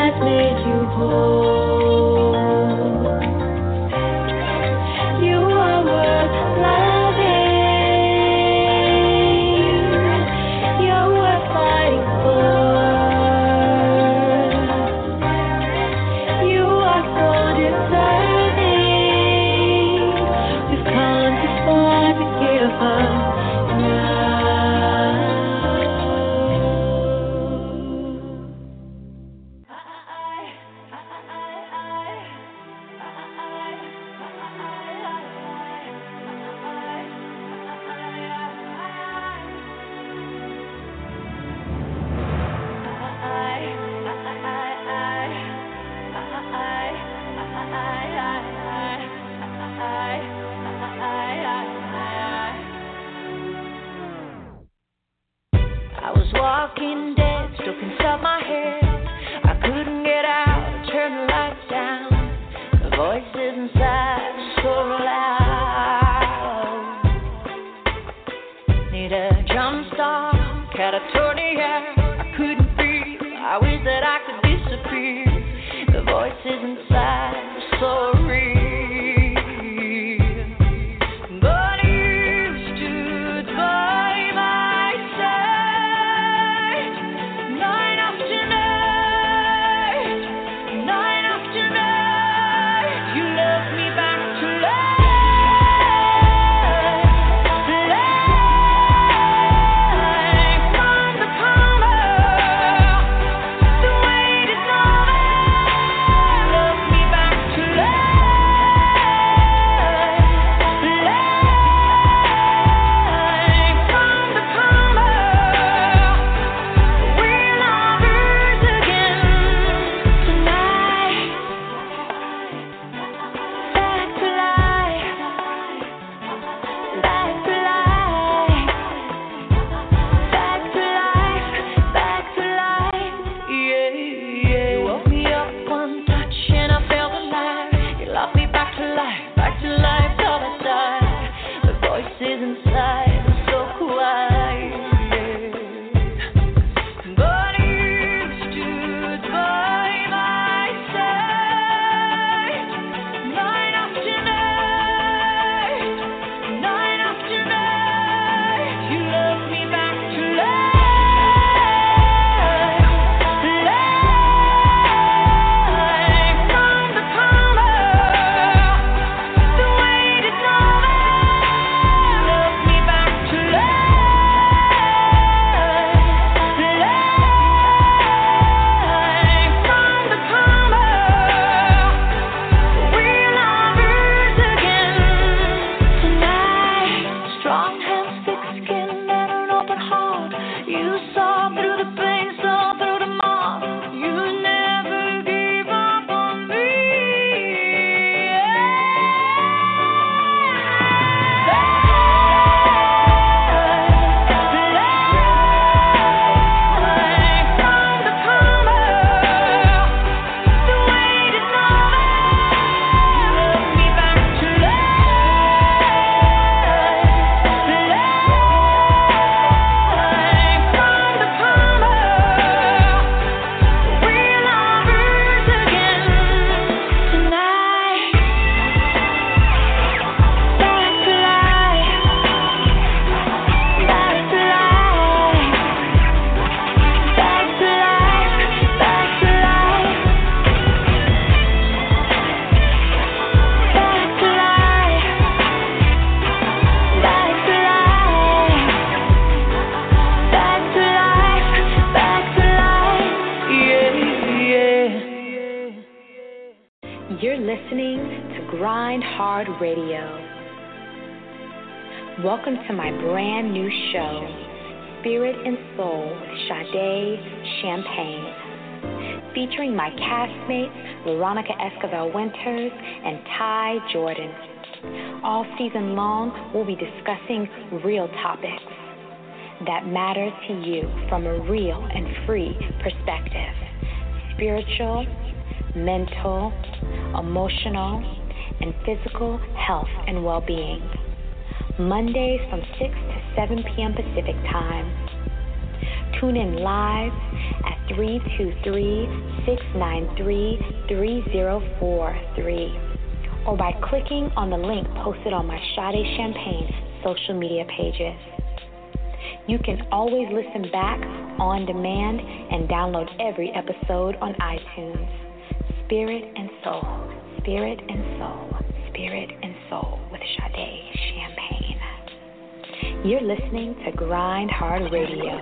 Grind Hard Radio. Welcome to my brand new show, Spirit and Soul with Sade Champagne, featuring my castmates Veronica Esquivel-Winters and Ty Jordan. All season long, we'll be discussing real topics that matter to you from a real and free perspective: spiritual, mental, emotional, and physical health and well-being. Mondays from 6 to 7 p.m. Pacific Time. Tune in live at 323-693-3043 or by clicking on the link posted on my Sade Champagne social media pages. You can always listen back on demand and download every episode on iTunes. Spirit and Soul, Spirit and Soul, Spirit and Soul with Sade Champagne. You're listening to Grind Hard Radio.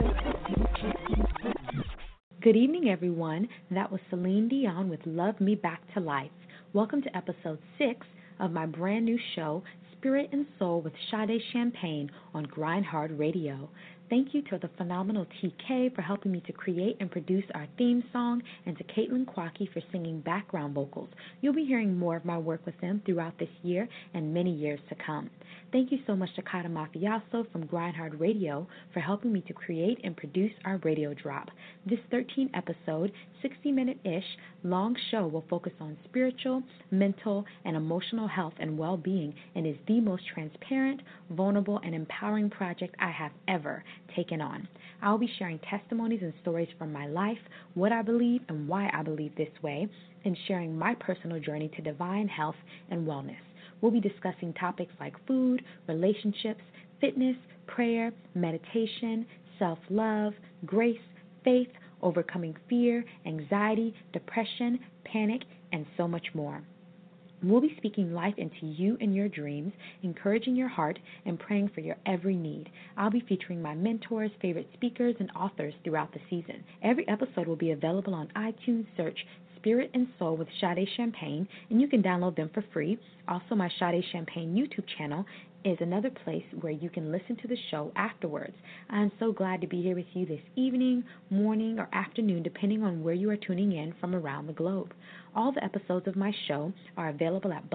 Good evening, everyone. That was Celine Dion with Love Me Back to Life. Welcome to episode 6 of my brand new show, Spirit and Soul with Sade Champagne on Grind Hard Radio. Thank you to the phenomenal TK for helping me to create and produce our theme song, and to Caitlin Quaki for singing background vocals. You'll be hearing more of my work with them throughout this year and many years to come. Thank you so much to Kata Mafiaso from Grind Hard Radio for helping me to create and produce our radio drop. This 13-episode, 60-minute-ish long show will focus on spiritual, mental, and emotional health and well-being, and is the most transparent, vulnerable, and empowering project I have ever taken on. I'll be sharing testimonies and stories from my life, what I believe and why I believe this way, and sharing my personal journey to divine health and wellness. We'll be discussing topics like food, relationships, fitness, prayer, meditation, self-love, grace, faith, overcoming fear, anxiety, depression, panic, and so much more. We'll be speaking life into you and your dreams, encouraging your heart, and praying for your every need. I'll be featuring my mentors, favorite speakers, and authors throughout the season. Every episode will be available on iTunes. Search Spirit and Soul with Sade Champagne, and you can download them for free. Also, my Sade Champagne YouTube channel is another place where you can listen to the show afterwards. I'm so glad to be here with you this evening, morning, or afternoon, depending on where you are tuning in from around the globe. All the episodes of my show are available at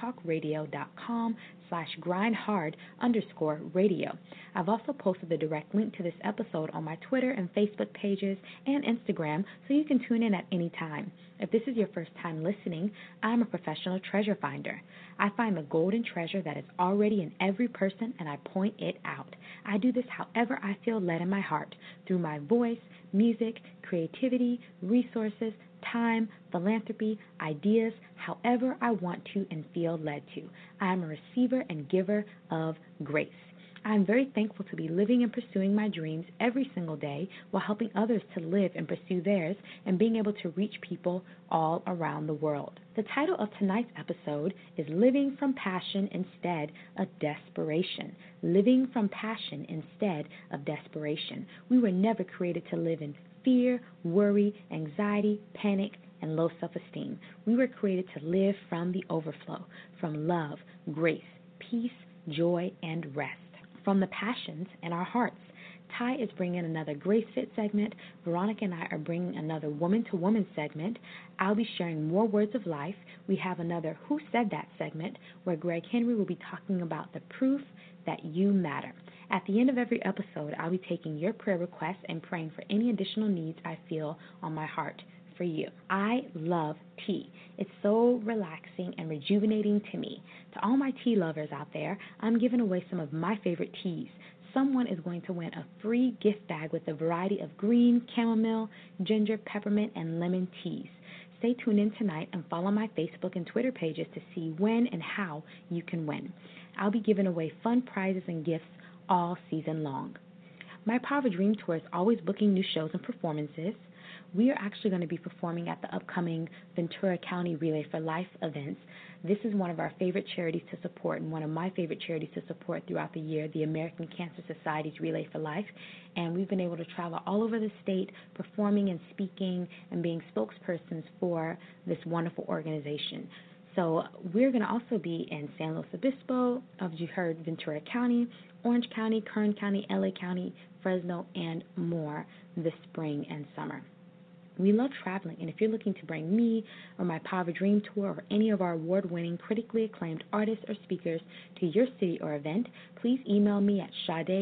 blogtalkradio.com/grindhard_radio. I've also posted the direct link to this episode on my Twitter and Facebook pages and Instagram, so you can tune in at any time. If this is your first time listening, I'm a professional treasure finder. I find the golden treasure that is already in every person, and I point it out. I do this however I feel led in my heart, through my voice, music, creativity, resources, time, philanthropy, ideas, however I want to and feel led to. I am a receiver and giver of grace. I am very thankful to be living and pursuing my dreams every single day while helping others to live and pursue theirs, and being able to reach people all around the world. The title of tonight's episode is Living from Passion Instead of Desperation. Living from passion instead of desperation. We were never created to live in fear, worry, anxiety, panic, and low self-esteem. We were created to live from the overflow, from love, grace, peace, joy, and rest, from the passions in our hearts. Ty is bringing another Grace Fit segment. Veronica and I are bringing another woman-to-woman segment. I'll be sharing more words of life. We have another Who Said That segment, where Greg Henry will be talking about the proof that you matter. At the end of every episode, I'll be taking your prayer requests and praying for any additional needs I feel on my heart for you. I love tea. It's so relaxing and rejuvenating to me. To all my tea lovers out there, I'm giving away some of my favorite teas. Someone is going to win a free gift bag with a variety of green, chamomile, ginger, peppermint, and lemon teas. Stay tuned in tonight and follow my Facebook and Twitter pages to see when and how you can win. I'll be giving away fun prizes and gifts all season long. My Power of a Dream Tour is always booking new shows and performances. We are actually going to be performing at the upcoming Ventura County Relay for Life events. This is one of our favorite charities to support, and one of my favorite charities to support throughout the year, the American Cancer Society's Relay for Life. And we've been able to travel all over the state, performing and speaking and being spokespersons for this wonderful organization. So we're going to also be in San Luis Obispo, as you heard, Ventura County, Orange County, Kern County, LA County, Fresno, and more this spring and summer. We love traveling, and if you're looking to bring me or my Power of a Dream Tour or any of our award-winning, critically acclaimed artists or speakers to your city or event, please email me at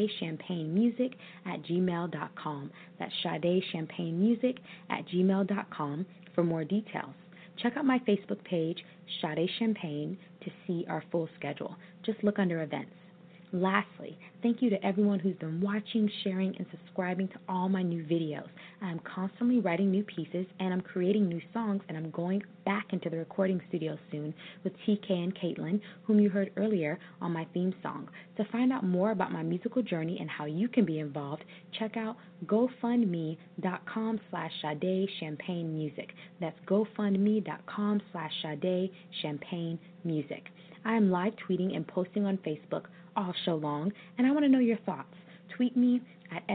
SadeChampagneMusic@gmail.com. That's SadeChampagneMusic@gmail.com for more details. Check out my Facebook page, Sade Champagne, to see our full schedule. Just look under events. Lastly, thank you to everyone who's been watching, sharing, and subscribing to all my new videos. I'm constantly writing new pieces and I'm creating new songs, and I'm going back into the recording studio soon with TK and Caitlin, whom you heard earlier on my theme song. To find out more about my musical journey and how you can be involved, check out GoFundMe.com/Sade Champagne Music. That's GoFundMe.com/Sade Champagne Music. I am live tweeting and posting on Facebook all show long, and I want to know your thoughts. Tweet me at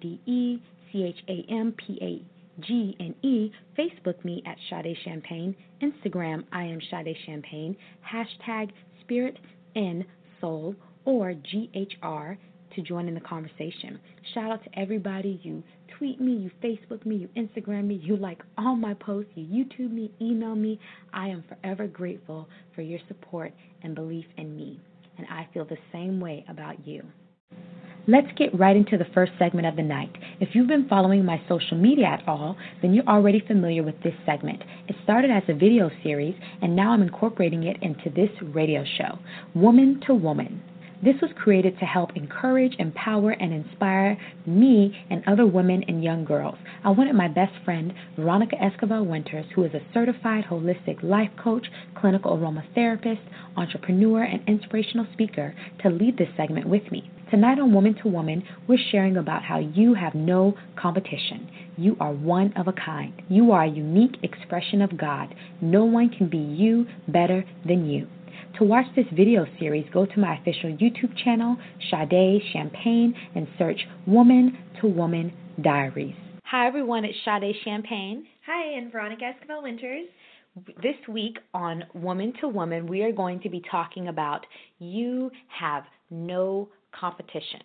SadeChampagne, Facebook me at Sade Champagne, Instagram I am Sade Champagne, hashtag Spirit in Soul or GHR to join in the conversation. Shout out to everybody. You tweet me, you Facebook me, you Instagram me, you like all my posts, you YouTube me, email me. I am forever grateful for your support and belief in me, and I feel the same way about you. Let's get right into the first segment of the night. If you've been following my social media at all, then you're already familiar with this segment. It started as a video series, and now I'm incorporating it into this radio show, Woman to Woman. This was created to help encourage, empower, and inspire me and other women and young girls. I wanted my best friend, Veronica Escobar Winters, who is a certified holistic life coach, clinical aromatherapist, entrepreneur, and inspirational speaker, to lead this segment with me. Tonight on Woman to Woman, we're sharing about how you have no competition. You are one of a kind. You are a unique expression of God. No one can be you better than you. To watch this video series, go to my official YouTube channel, Sade Champagne, and search Woman to Woman Diaries. Hi everyone, it's Sade Champagne. Hi, and Veronica Escobar Winters. This week on Woman to Woman, we are going to be talking about you have no competition.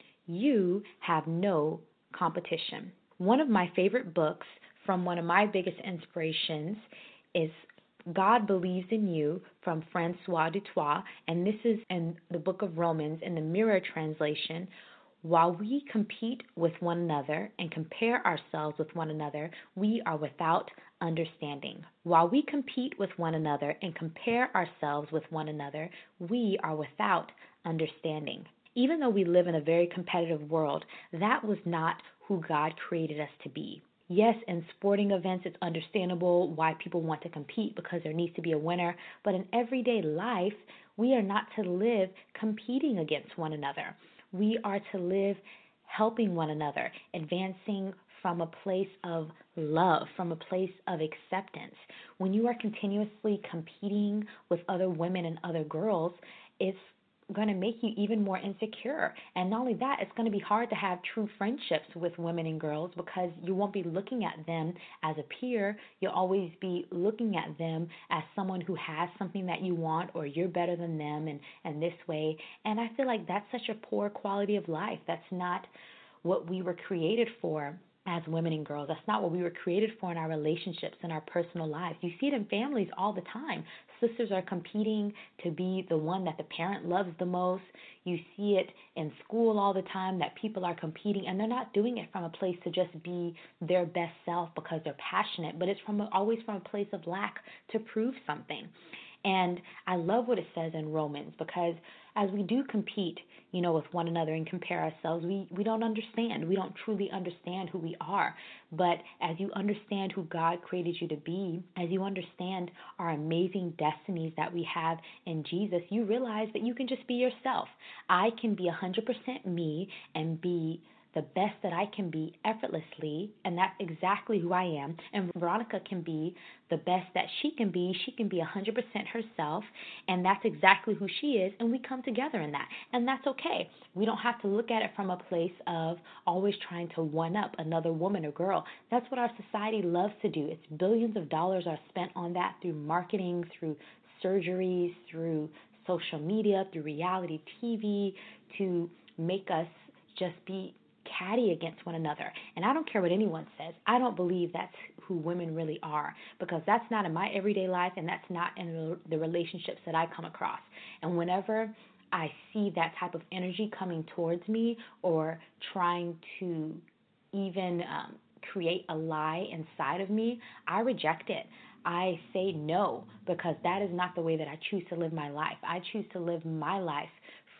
You have no competition. One of my favorite books from one of my biggest inspirations is God Believes in You from Francois du Toit, and this is in the book of Romans in the Mirror translation. While we compete with one another and compare ourselves with one another, we are without understanding. While we compete with one another and compare ourselves with one another, we are without understanding. Even though we live in a very competitive world, that was not who God created us to be. Yes, in sporting events, it's understandable why people want to compete because there needs to be a winner. But in everyday life, we are not to live competing against one another. We are to live helping one another, advancing from a place of love, from a place of acceptance. When you are continuously competing with other women and other girls, it's going to make you even more insecure. And not only that, it's going to be hard to have true friendships with women and girls because you won't be looking at them as a peer. You'll always be looking at them as someone who has something that you want, or you're better than them and this way. And I feel like that's such a poor quality of life. That's not what we were created for as women and girls. That's not what we were created for in our relationships, in our personal lives. You see it in families all the time. Sisters are competing to be the one that the parent loves the most. You see it in school all the time that people are competing, and they're not doing it from a place to just be their best self because they're passionate, but it's always from a place of lack to prove something. And I love what it says in Romans, because as we do compete, with one another and compare ourselves, we don't understand. We don't truly understand who we are. But as you understand who God created you to be, as you understand our amazing destinies that we have in Jesus, you realize that you can just be yourself. I can be 100% me and be the best that I can be effortlessly, and that's exactly who I am. And Veronica can be the best that she can be. She can be 100% herself, and that's exactly who she is, and we come together in that. And that's okay. We don't have to look at it from a place of always trying to one-up another woman or girl. That's what our society loves to do. It's billions of dollars are spent on that through marketing, through surgeries, through social media, through reality TV, to make us just be catty against one another. And I don't care what anyone says. I don't believe that's who women really are, because that's not in my everyday life, and that's not in the relationships that I come across. And whenever I see that type of energy coming towards me, or trying to even create a lie inside of me, I reject it. I say no, because that is not the way that I choose to live my life. I choose to live my life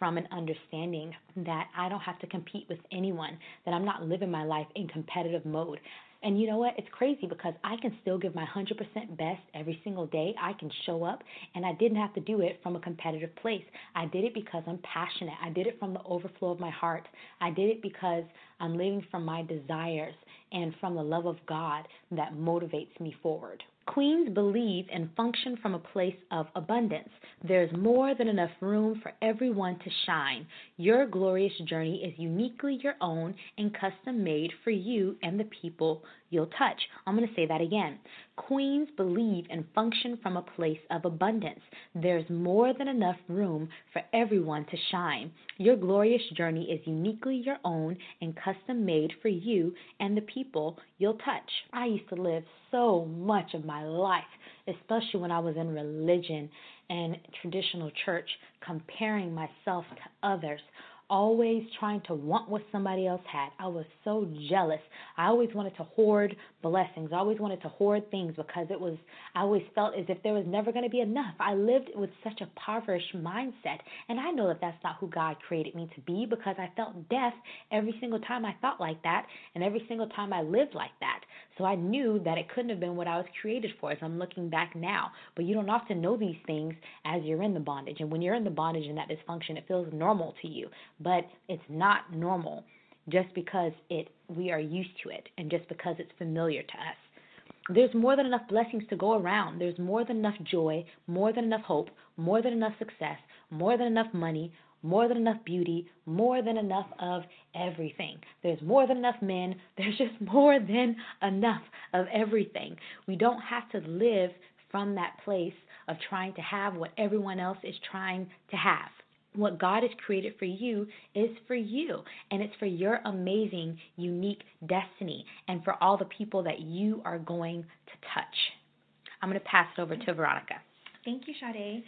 from an understanding that I don't have to compete with anyone, that I'm not living my life in competitive mode. And you know what? It's crazy because I can still give my 100% best every single day. I can show up, and I didn't have to do it from a competitive place. I did it because I'm passionate. I did it from the overflow of my heart. I did it because I'm living from my desires and from the love of God that motivates me forward. Queens believe and function from a place of abundance. There's more than enough room for everyone to shine. Your glorious journey is uniquely your own and custom made for you and the people you'll touch. I'm going to say that again. Queens believe and function from a place of abundance. There's more than enough room for everyone to shine. Your glorious journey is uniquely your own and custom made for you and the people you'll touch. I used to live so much of my life, especially when I was in religion and traditional church, comparing myself to others, always trying to want what somebody else had. I was so jealous. I always wanted to hoard blessings. I always wanted to hoard things because I always felt as if there was never going to be enough. I lived with such a impoverished mindset, and I know that that's not who God created me to be because I felt death every single time I thought like that and every single time I lived like that. So I knew that it couldn't have been what I was created for as I'm looking back now. But you don't often know these things as you're in the bondage. And when you're in the bondage and that dysfunction, it feels normal to you. But it's not normal just because we are used to it and just because it's familiar to us. There's more than enough blessings to go around. There's more than enough joy, more than enough hope, more than enough success, more than enough money, more than enough beauty, more than enough of everything. There's more than enough men. There's just more than enough of everything. We don't have to live from that place of trying to have what everyone else is trying to have. What God has created for you is for you, and it's for your amazing, unique destiny and for all the people that you are going to touch. I'm going to pass it over to Veronica. Thank you, Sade.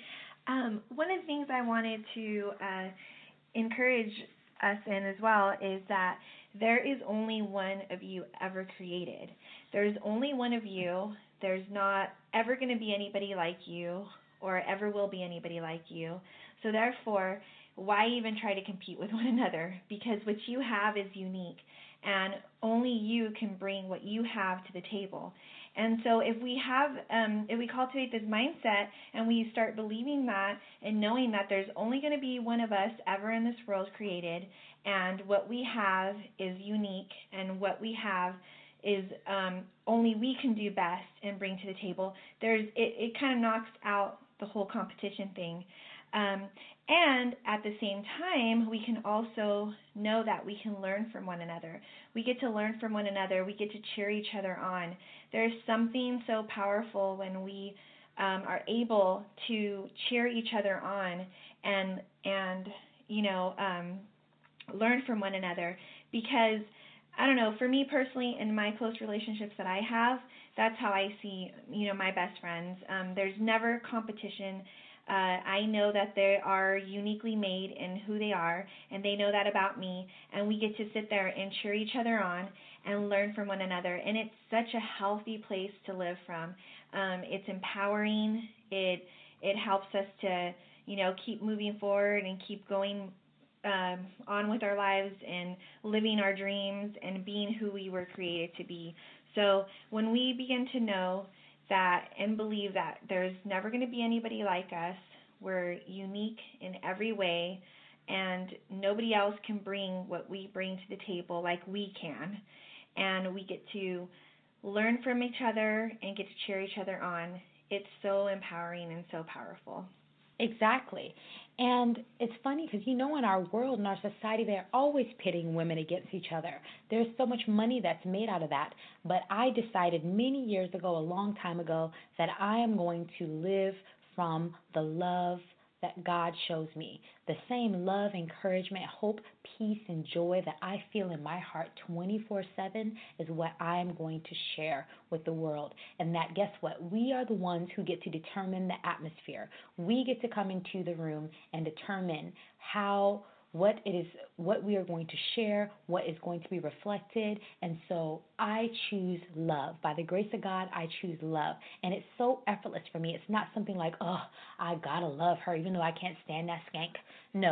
One of the things I wanted to encourage us in as well is that there is only one of you ever created. There's only one of you. There's not ever going to be anybody like you or ever will be anybody like you. So therefore, why even try to compete with one another? Because what you have is unique, and only you can bring what you have to the table. And so if we cultivate this mindset and we start believing that and knowing that there's only going to be one of us ever in this world created, and what we have is unique, and what we have is only we can do best and bring to the table, it kind of knocks out the whole competition thing. And at the same time, we can also know that we can learn from one another. We get to learn from one another. We get to cheer each other on. There's something so powerful when we are able to cheer each other on and learn from one another. Because, I don't know, for me personally, in my close relationships that I have, that's how I see, my best friends. There's never competition. I know that they are uniquely made in who they are, and they know that about me, and we get to sit there and cheer each other on and learn from one another, and it's such a healthy place to live from. It's empowering. It helps us to, keep moving forward and keep going on with our lives and living our dreams and being who we were created to be. So when we begin to know that and believe that there's never going to be anybody like us, we're unique in every way, and nobody else can bring what we bring to the table like we can, and we get to learn from each other and get to cheer each other on. It's so empowering and so powerful. Exactly. And it's funny because, in our world, in our society, they're always pitting women against each other. There's so much money that's made out of that. But I decided many years ago, a long time ago, that I am going to live from the love that God shows me. The same love, encouragement, hope, peace, and joy that I feel in my heart 24/7 is what I am going to share with the world. And that, guess what? We are the ones who get to determine the atmosphere. We get to come into the room and determine what we are going to share, what is going to be reflected. And so I choose love. By the grace of God, I choose love. And it's so effortless for me. It's not something like, oh, I gotta love her, even though I can't stand that skank. No,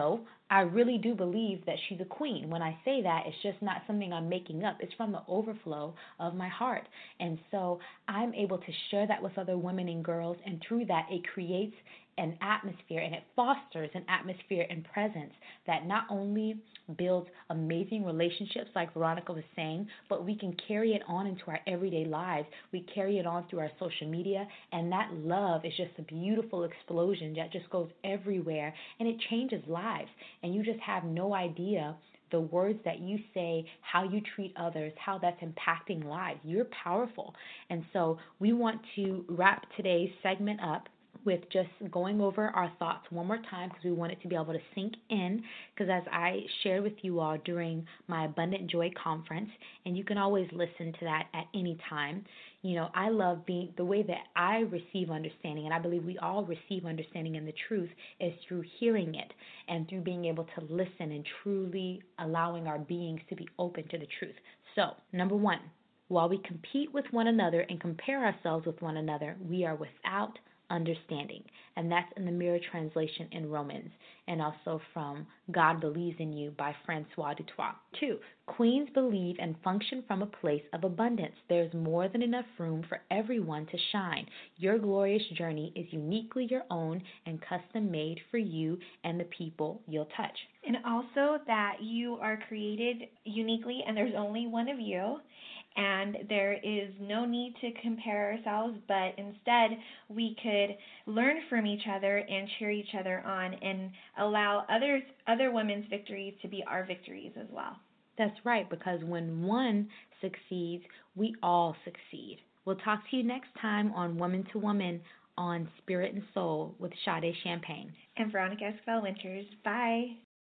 I really do believe that she's a queen. When I say that, it's just not something I'm making up. It's from the overflow of my heart. And so I'm able to share that with other women and girls, and through that, it creates an atmosphere and it fosters an atmosphere and presence that not only builds amazing relationships, like Veronica was saying, but we can carry it on into our everyday lives. We carry it on through our social media, and that love is just a beautiful explosion that just goes everywhere, and it changes lives. And you just have no idea the words that you say, how you treat others, how that's impacting lives. You're powerful. And so we want to wrap today's segment up with just going over our thoughts one more time, because we want it to be able to sink in, because as I shared with you all during my Abundant Joy conference, and you can always listen to that at any time, I love being the way that I receive understanding, and I believe we all receive understanding in the truth is through hearing it and through being able to listen and truly allowing our beings to be open to the truth. So, number one, while we compete with one another and compare ourselves with one another, we are without understanding. And that's in the Mirror Translation in Romans, and also from God Believes in You by Francois du Toit. 2, queens believe and function from a place of abundance. There's more than enough room for everyone to shine. Your glorious journey is uniquely your own and custom made for you and the people you'll touch. And also that you are created uniquely, and there's only one of you. And there is no need to compare ourselves, but instead we could learn from each other and cheer each other on and allow other women's victories to be our victories as well. That's right, because when one succeeds, we all succeed. We'll talk to you next time on Woman to Woman on Spirit and Soul with Sade Champagne. And Veronica Esquivel Winters. Bye.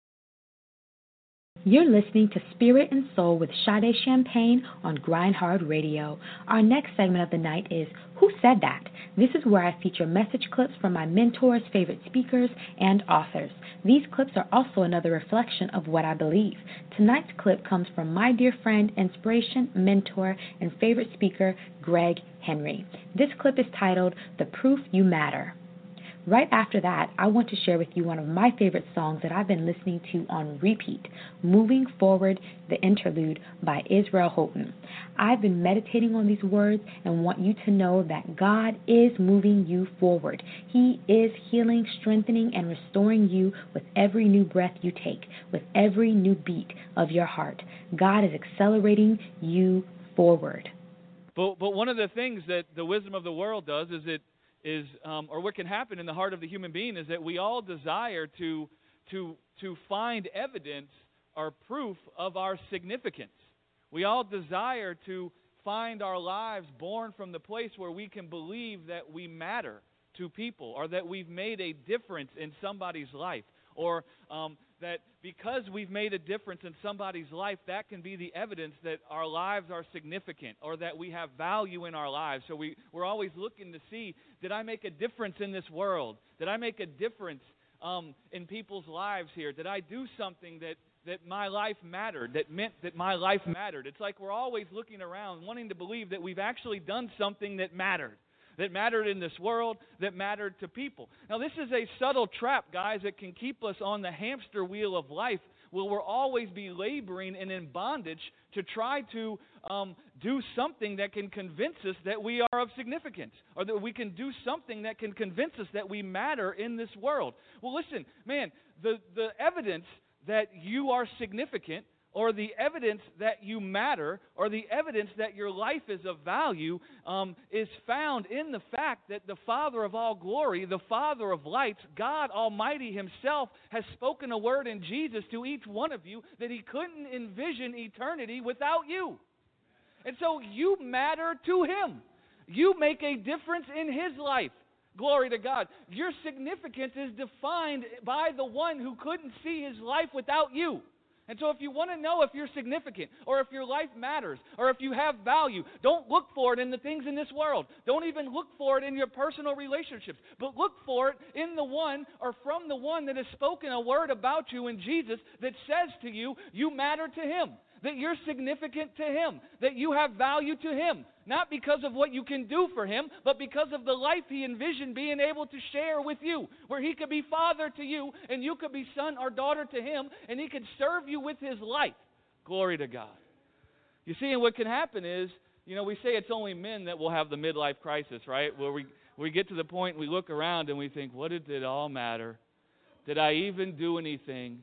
You're listening to Spirit and Soul with Sade Champagne on Grind Hard Radio. Our next segment of the night is Who Said That? This is where I feature message clips from my mentors, favorite speakers, and authors. These clips are also another reflection of what I believe. Tonight's clip comes from my dear friend, inspiration, mentor, and favorite speaker, Greg Henry. This clip is titled, The Proof You Matter. Right after that, I want to share with you one of my favorite songs that I've been listening to on repeat, Moving Forward, the Interlude by Israel Houghton. I've been meditating on these words and want you to know that God is moving you forward. He is healing, strengthening, and restoring you with every new breath you take, with every new beat of your heart. God is accelerating you forward. But one of the things that the wisdom of the world does or what can happen in the heart of the human being is that we all desire to find evidence or proof of our significance. We all desire to find our lives born from the place where we can believe that we matter to people, or that we've made a difference in somebody's life, or that because we've made a difference in somebody's life, that can be the evidence that our lives are significant or that we have value in our lives. So we're always looking to see, did I make a difference in this world? Did I make a difference in people's lives here? Did I do something that my life mattered, that meant that my life mattered? It's like we're always looking around, wanting to believe that we've actually done something that mattered in this world, that mattered to people. Now, this is a subtle trap, guys, that can keep us on the hamster wheel of life, where we'll always be laboring and in bondage to try to do something that can convince us that we are of significance, or that we can do something that can convince us that we matter in this world. Well, listen, man, the evidence that you are significant, or the evidence that you matter, or the evidence that your life is of value, is found in the fact that the Father of all glory, the Father of lights, God Almighty Himself, has spoken a word in Jesus to each one of you that He couldn't envision eternity without you. And so you matter to Him. You make a difference in His life. Glory to God. Your significance is defined by the one who couldn't see His life without you. And so if you want to know if you're significant, or if your life matters, or if you have value, don't look for it in the things in this world. Don't even look for it in your personal relationships. But look for it in the one, or from the one that has spoken a word about you in Jesus that says to you, you matter to Him. that you're significant to Him, that you have value to Him, not because of what you can do for Him, but because of the life He envisioned being able to share with you, where He could be Father to you, and you could be son or daughter to Him, and He could serve you with His life. Glory to God. You see, and what can happen is, we say it's only men that will have the midlife crisis, right? Where we get to the point, we look around and we think, what did it all matter? Did I even do anything?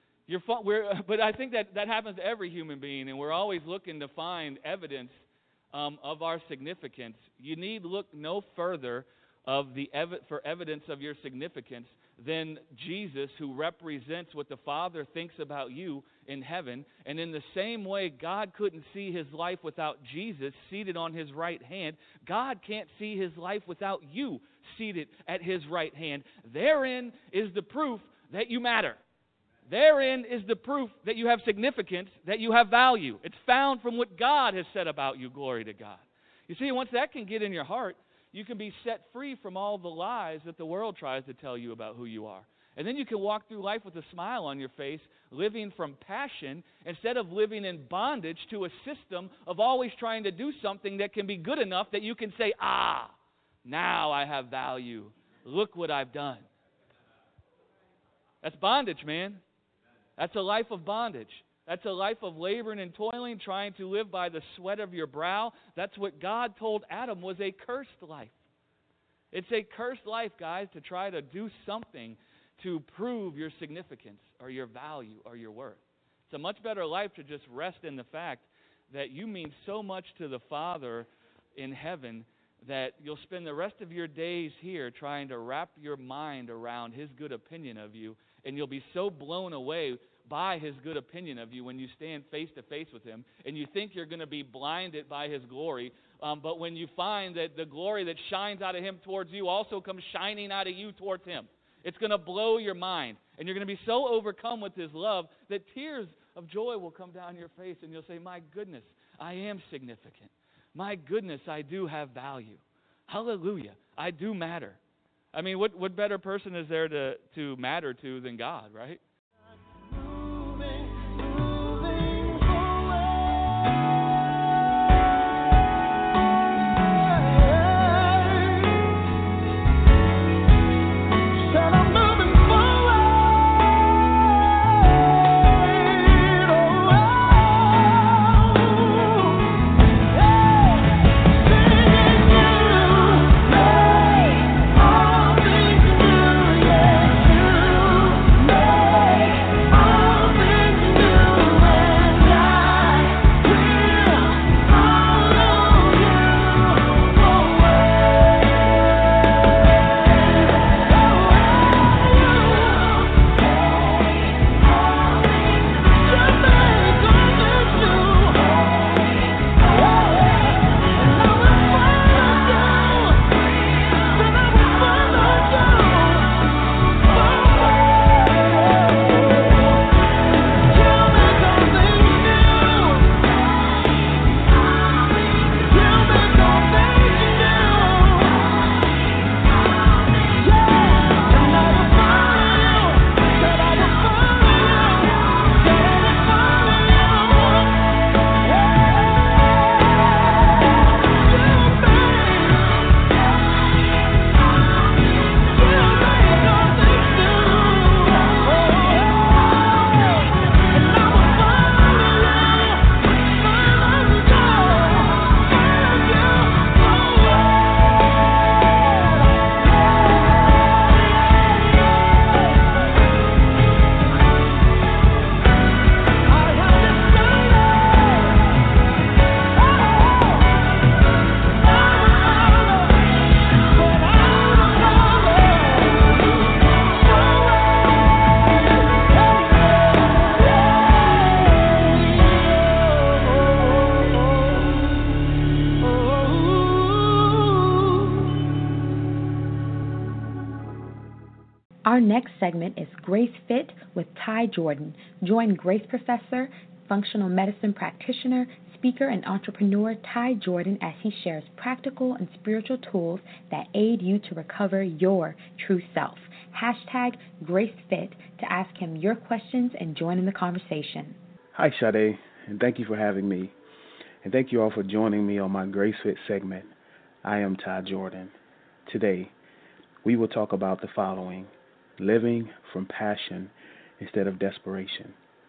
But I think that happens to every human being, and we're always looking to find evidence of our significance. You need look no further for evidence of your significance than Jesus, who represents what the Father thinks about you in heaven. And in the same way God couldn't see His life without Jesus seated on His right hand, God can't see His life without you seated at His right hand. Therein is the proof that you matter. Therein is the proof that you have significance, that you have value. It's found from what God has said about you. Glory to God. You see, once that can get in your heart, you can be set free from all the lies that the world tries to tell you about who you are. And then you can walk through life with a smile on your face, living from passion instead of living in bondage to a system of always trying to do something that can be good enough that you can say, now I have value. Look what I've done. That's bondage, man. That's a life of bondage. That's a life of laboring and toiling, trying to live by the sweat of your brow. That's what God told Adam was a cursed life. It's a cursed life, guys, to try to do something to prove your significance or your value or your worth. It's a much better life to just rest in the fact that you mean so much to the Father in heaven that you'll spend the rest of your days here trying to wrap your mind around His good opinion of you, and you'll be so blown away by His good opinion of you when you stand face to face with Him, and you think you're going to be blinded by His glory, but when you find that the glory that shines out of Him towards you also comes shining out of you towards Him, it's going to blow your mind, and you're going to be so overcome with His love that tears of joy will come down your face, and you'll say, my goodness, I am significant. My goodness, I do have value. Hallelujah, I do matter. I mean, what better person is there to matter to than God, right? Our next segment is Grace Fit with Ty Jordan. Join Grace Professor, functional medicine practitioner, speaker, and entrepreneur Ty Jordan as he shares practical and spiritual tools that aid you to recover your true self. #GraceFit to ask him your questions and join in the conversation. Hi, Sade. and thank you for having me. And thank you all for joining me on my Grace Fit segment. I am Ty Jordan. Today, we will talk about the following: living from passion instead of desperation.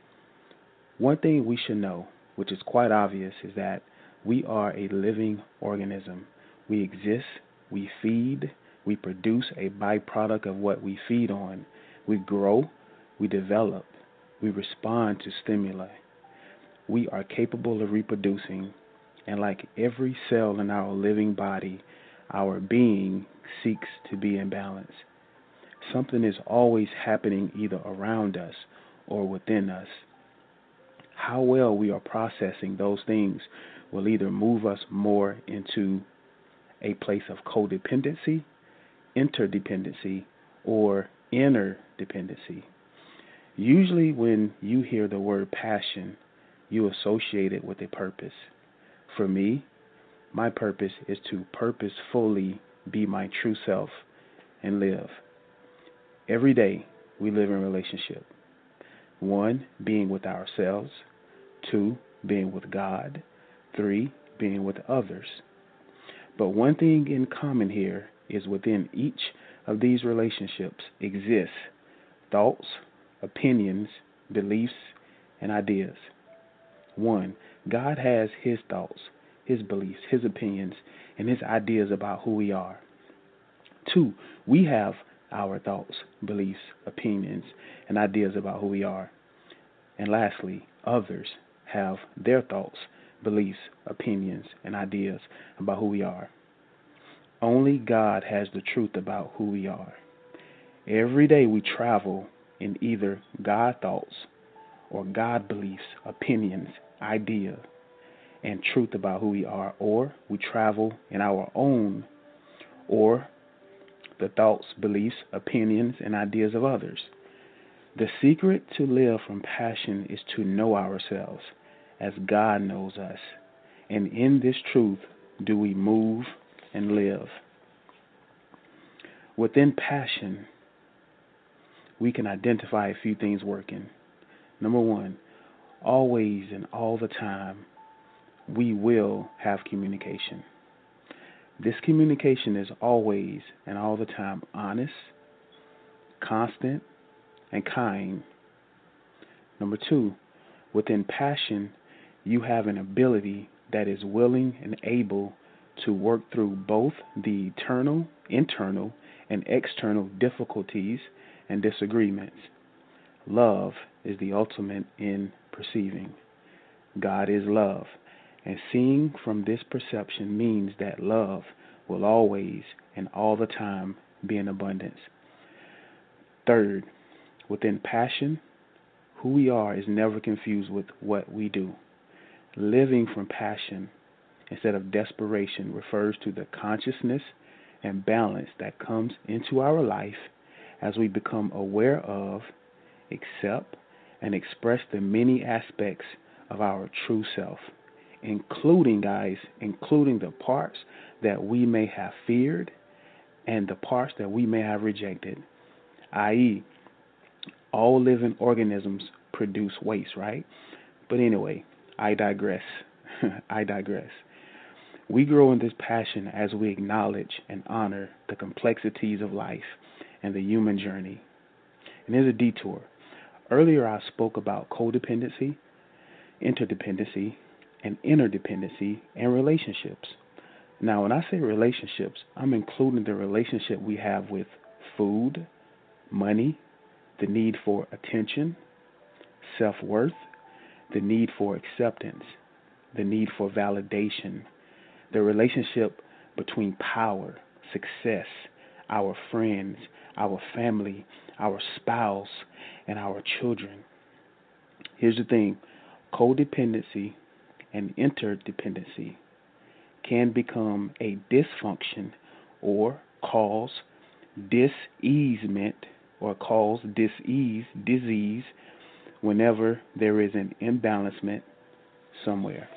One thing we should know, which is quite obvious, is that we are a living organism. We exist, we feed, we produce a byproduct of what we feed on. We grow, we develop, we respond to stimuli. We are capable of reproducing, and like every cell in our living body, our being seeks to be in balance. Something is always happening either around us or within us. How well we are processing those things will either move us more into a place of codependency, interdependency, or inner dependency. Usually when you hear the word passion, you associate it with a purpose. For me, my purpose is to purposefully be my true self and live. Every day we live in relationship. 1, being with ourselves. 2, being with God. 3, being with others. But one thing in common here is within each of these relationships exists thoughts, opinions, beliefs, and ideas. 1, God has His thoughts, His beliefs, His opinions, and His ideas about who we are. 2, we have our thoughts, beliefs, opinions, and ideas about who we are. And lastly, others have their thoughts, beliefs, opinions, and ideas about who we are. Only God has the truth about who we are. Every day we travel in either God thoughts or God beliefs, opinions, idea, and truth about who we are, or we travel in our own or the thoughts, beliefs, opinions, and ideas of others. The secret to live from passion is to know ourselves as God knows us, and in this truth do we move and live. Within passion, we can identify a few things working. Number 1, always and all the time, we will have communication. This communication is always and all the time honest, constant, and kind. Number 2, within passion, you have an ability that is willing and able to work through both the internal, and external difficulties and disagreements. Love is the ultimate in perceiving. God is love, and seeing from this perception means that love will always and all the time be in abundance. 3rd, within passion, who we are is never confused with what we do. Living from passion instead of desperation refers to the consciousness and balance that comes into our life as we become aware of, accept, and express the many aspects of our true self, including the parts that we may have feared and the parts that we may have rejected, i.e., all living organisms produce waste, right? But anyway, I digress. We grow in this passion as we acknowledge and honor the complexities of life and the human journey. And here's a detour. Earlier I spoke about codependency, interdependency, and interdependency and relationships. Now, when I say relationships, I'm including the relationship we have with food, money, the need for attention, self-worth, the need for acceptance, the need for validation, the relationship between power, success, our friends, our family, our spouse, and our children. Here's the thing: codependency and interdependency can become a dysfunction or cause diseasement or cause disease whenever there is an imbalancement somewhere.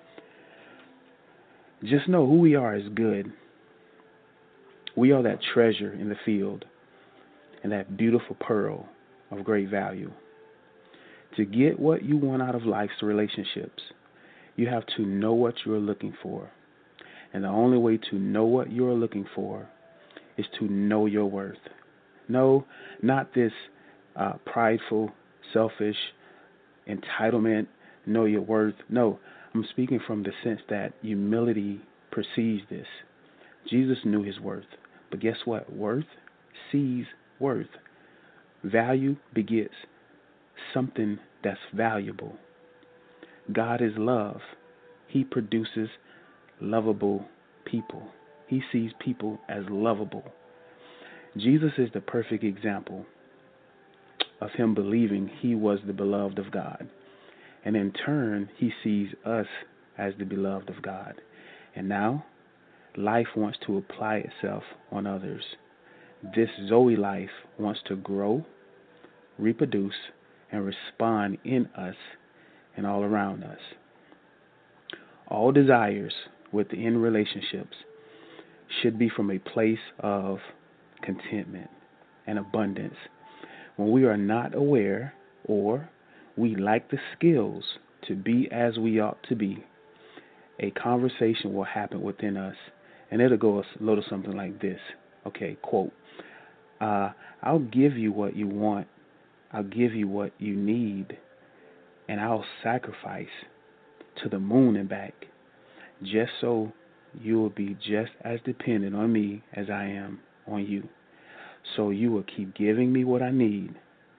Just know who we are is good. We are that treasure in the field and that beautiful pearl of great value. To get what you want out of life's relationships, you have to know what you're looking for. And the only way to know what you're looking for is to know your worth. No, not this prideful, selfish entitlement, know your worth. No, I'm speaking from the sense that humility precedes this. Jesus knew his worth. But guess what? Worth sees worth. Value begets something that's valuable. God is love. He produces lovable people. He sees people as lovable. Jesus is the perfect example of him believing he was the beloved of God. And in turn, he sees us as the beloved of God. And now, life wants to apply itself on others. This Zoe life wants to grow, reproduce, and respond in us and all around us. All desires within relationships should be from a place of contentment and abundance. When we are not aware or we lack the skills to be as we ought to be, a conversation will happen within us, and it'll go a little something like this. Okay, quote, I'll give you what you want, I'll give you what you need, and I'll sacrifice to the moon and back, just so you will be just as dependent on me as I am on you. So you will keep giving me what I need.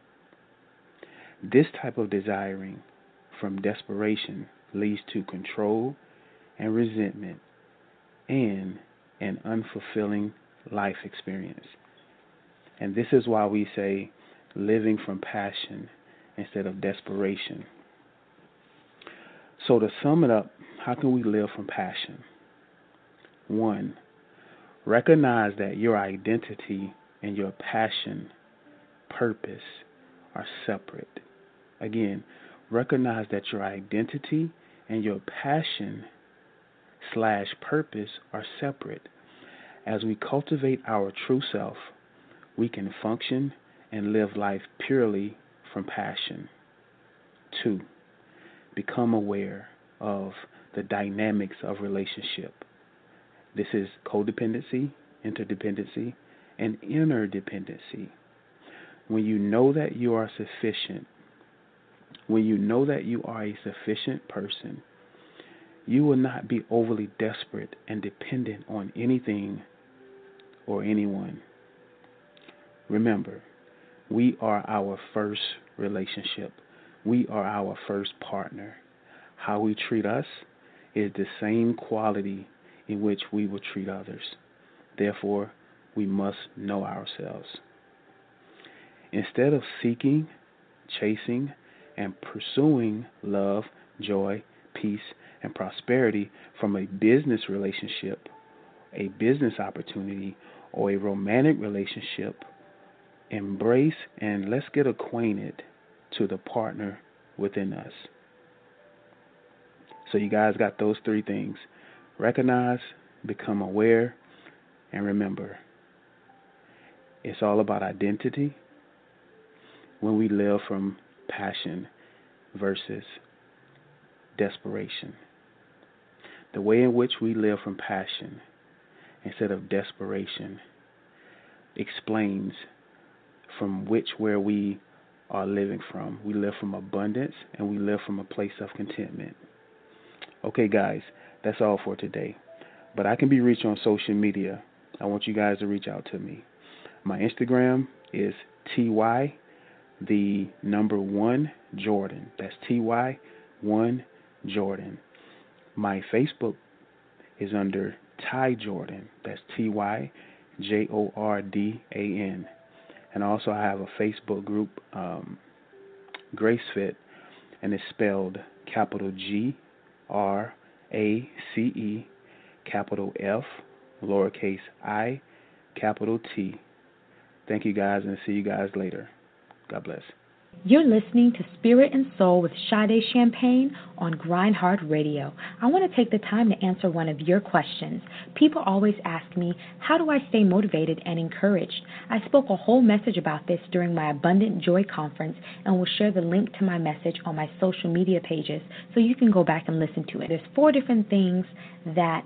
This type of desiring from desperation leads to control and resentment and an unfulfilling life experience. And this is why we say living from passion instead of desperation. So to sum it up, how can we live from passion? 1. Recognize that your identity and your passion, purpose are separate. Again, recognize that your identity and your passion / purpose are separate. As we cultivate our true self, we can function and live life purely from passion. 2. Become aware of the dynamics of relationship. This is codependency, interdependency, and interdependency. When you know that you are sufficient, when you know that you are a sufficient person, you will not be overly desperate and dependent on anything or anyone. Remember, we are our first relationship. We are our first partner. How we treat us is the same quality in which we will treat others. Therefore, we must know ourselves. Instead of seeking, chasing, and pursuing love, joy, peace, and prosperity from a business relationship, a business opportunity, or a romantic relationship, embrace and let's get acquainted to the partner within us. So you guys got those 3 things. Recognize, become aware, and remember. It's all about identity when we live from passion versus desperation. The way in which we live from passion instead of desperation explains from where we are living from. We live from abundance and we live from a place of contentment. Okay, guys, that's all for today. But I can be reached on social media. I want you guys to reach out to me. My Instagram is TY, the number 1 Jordan. That's TY1 Jordan. My Facebook is under Ty Jordan. That's TY JORDAN. And also I have a Facebook group, Grace Fit, and it's spelled capital GRACE, capital F, lowercase I, capital T. Thank you guys, and see you guys later. God bless. You're listening to Spirit and Soul with Sade Champagne on Grindheart Radio. I want to take the time to answer one of your questions. People always ask me, how do I stay motivated and encouraged? I spoke a whole message about this during my Abundant Joy Conference and will share the link to my message on my social media pages so you can go back and listen to it. There's 4 different things that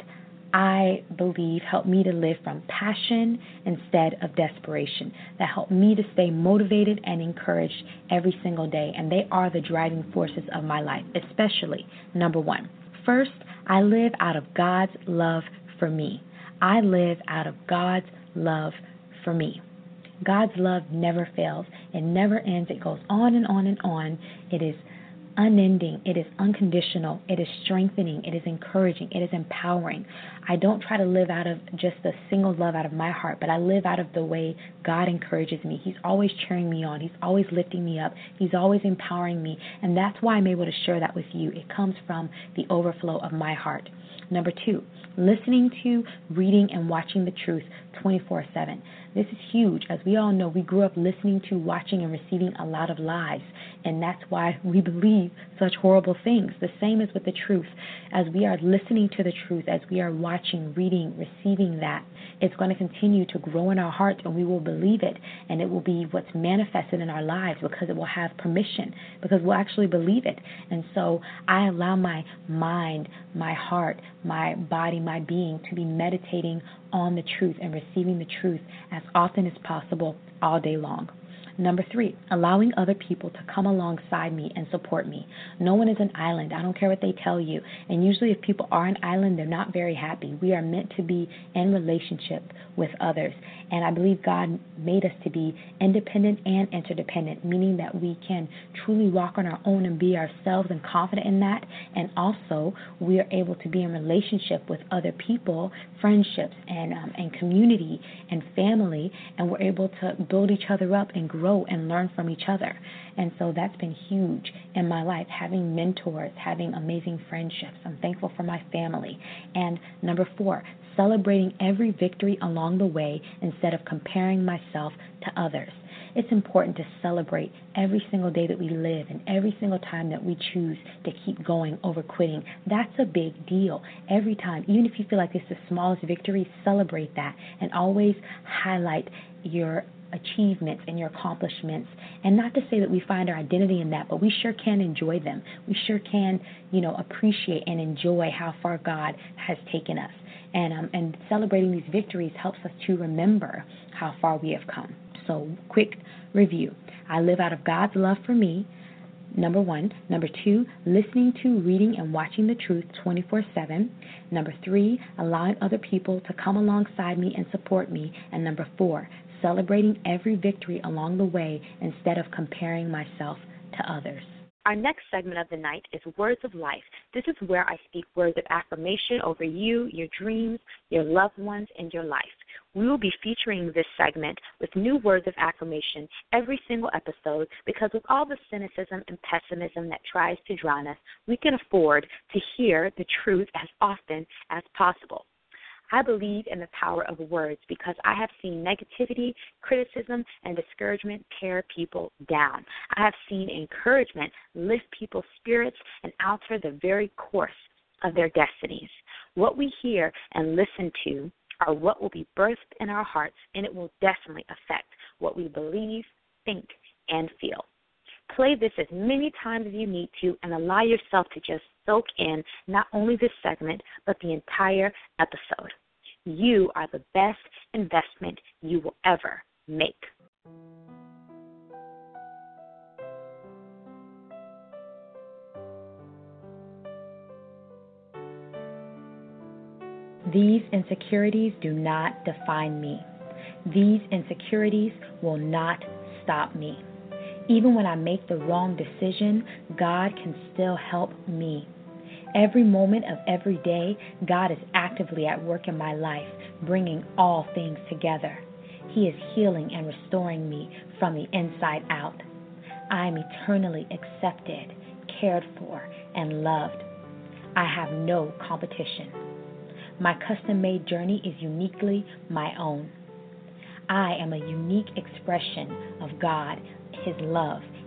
I believe help me to live from passion instead of desperation, that help me to stay motivated and encouraged every single day, and they are the driving forces of my life, especially number 1. First, I live out of God's love for me. I live out of God's love for me. God's love never fails. It never ends. It goes on and on and on. It is unending. It is unconditional. It is strengthening. It is encouraging. It is empowering. I don't try to live out of just a single love out of my heart, but I live out of the way God encourages me. He's always cheering me on. He's always lifting me up. He's always empowering me. And that's why I'm able to share that with you. It comes from the overflow of my heart. Number 2, listening to, reading, and watching the truth 24/7. This is huge. As we all know, we grew up listening to, watching, and receiving a lot of lies, and that's why we believe such horrible things. The same is with the truth. As we are listening to the truth, as we are watching, reading, receiving that, it's going to continue to grow in our hearts, and we will believe it, and it will be what's manifested in our lives because it will have permission, because we'll actually believe it. And so I allow my mind, my heart, my body, my being to be meditating on the truth and receiving the truth as often as possible all day long. Number 3, allowing other people to come alongside me and support me. No one is an island. I don't care what they tell you. And usually if people are an island, they're not very happy. We are meant to be in relationship with others. And I believe God made us to be independent and interdependent, meaning that we can truly walk on our own and be ourselves and confident in that. And also we are able to be in relationship with other people, friendships and community and family, and we're able to build each other up and grow and learn from each other. And so that's been huge in my life, having mentors, having amazing friendships. I'm thankful for my family. And number 4, celebrating every victory along the way instead of comparing myself to others. It's important to celebrate every single day that we live and every single time that we choose to keep going over quitting. That's a big deal. Every time, even if you feel like it's the smallest victory, celebrate that and always highlight your achievements and your accomplishments. And not to say that we find our identity in that, but we sure can enjoy them. We sure can, appreciate and enjoy how far God has taken us. And celebrating these victories helps us to remember how far we have come. So, quick review. I live out of God's love for me, number 1. Number 2, listening to, reading, and watching the truth 24/7. Number 3, allowing other people to come alongside me and support me. And number 4, celebrating every victory along the way instead of comparing myself to others. Our next segment of the night is Words of Life. This is where I speak words of affirmation over you, your dreams, your loved ones, and your life. We will be featuring this segment with new words of affirmation every single episode because with all the cynicism and pessimism that tries to drown us, we can afford to hear the truth as often as possible. I believe in the power of words because I have seen negativity, criticism, and discouragement tear people down. I have seen encouragement lift people's spirits and alter the very course of their destinies. What we hear and listen to are what will be birthed in our hearts, and it will definitely affect what we believe, think, and feel. Play this as many times as you need to and allow yourself to just soak in not only this segment, but the entire episode. You are the best investment you will ever make. These insecurities do not define me. These insecurities will not stop me. Even when I make the wrong decision, God can still help me. Every moment of every day, God is actively at work in my life, bringing all things together. He is healing and restoring me from the inside out. I am eternally accepted, cared for, and loved. I have no competition. My custom-made journey is uniquely my own. I am a unique expression of God, His love,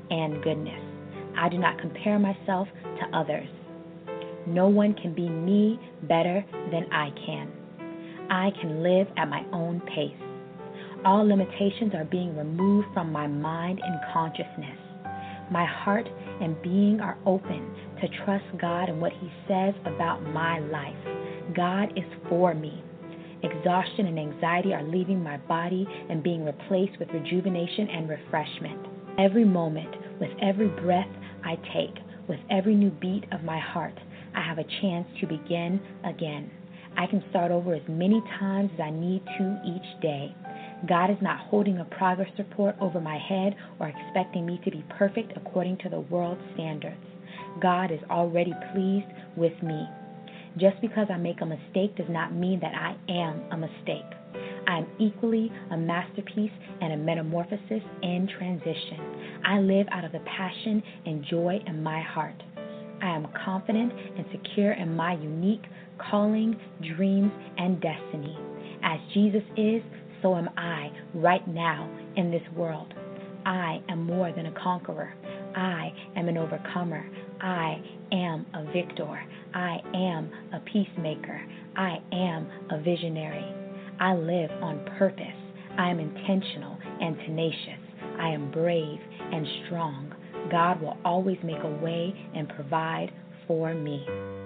and goodness. I do not compare myself to others. No one can be me better than I can. I can live at my own pace. All limitations are being removed from my mind and consciousness. My heart and being are open to trust God and what He says about my life. God is for me. Exhaustion and anxiety are leaving my body and being replaced with rejuvenation and refreshment. Every moment, with every breath I take, with every new beat of my heart, I have a chance to begin again. I can start over as many times as I need to each day. God is not holding a progress report over my head or expecting me to be perfect according to the world's standards. God is already pleased with me. Just because I make a mistake does not mean that I am a mistake. I am equally a masterpiece and a metamorphosis in transition. I live out of the passion and joy in my heart. I am confident and secure in my unique calling, dreams, and destiny. As Jesus is, so am I right now in this world. I am more than a conqueror. I am an overcomer. I am a victor. I am a peacemaker. I am a visionary. I live on purpose. I am intentional and tenacious. I am brave and strong. God will always make a way and provide for me.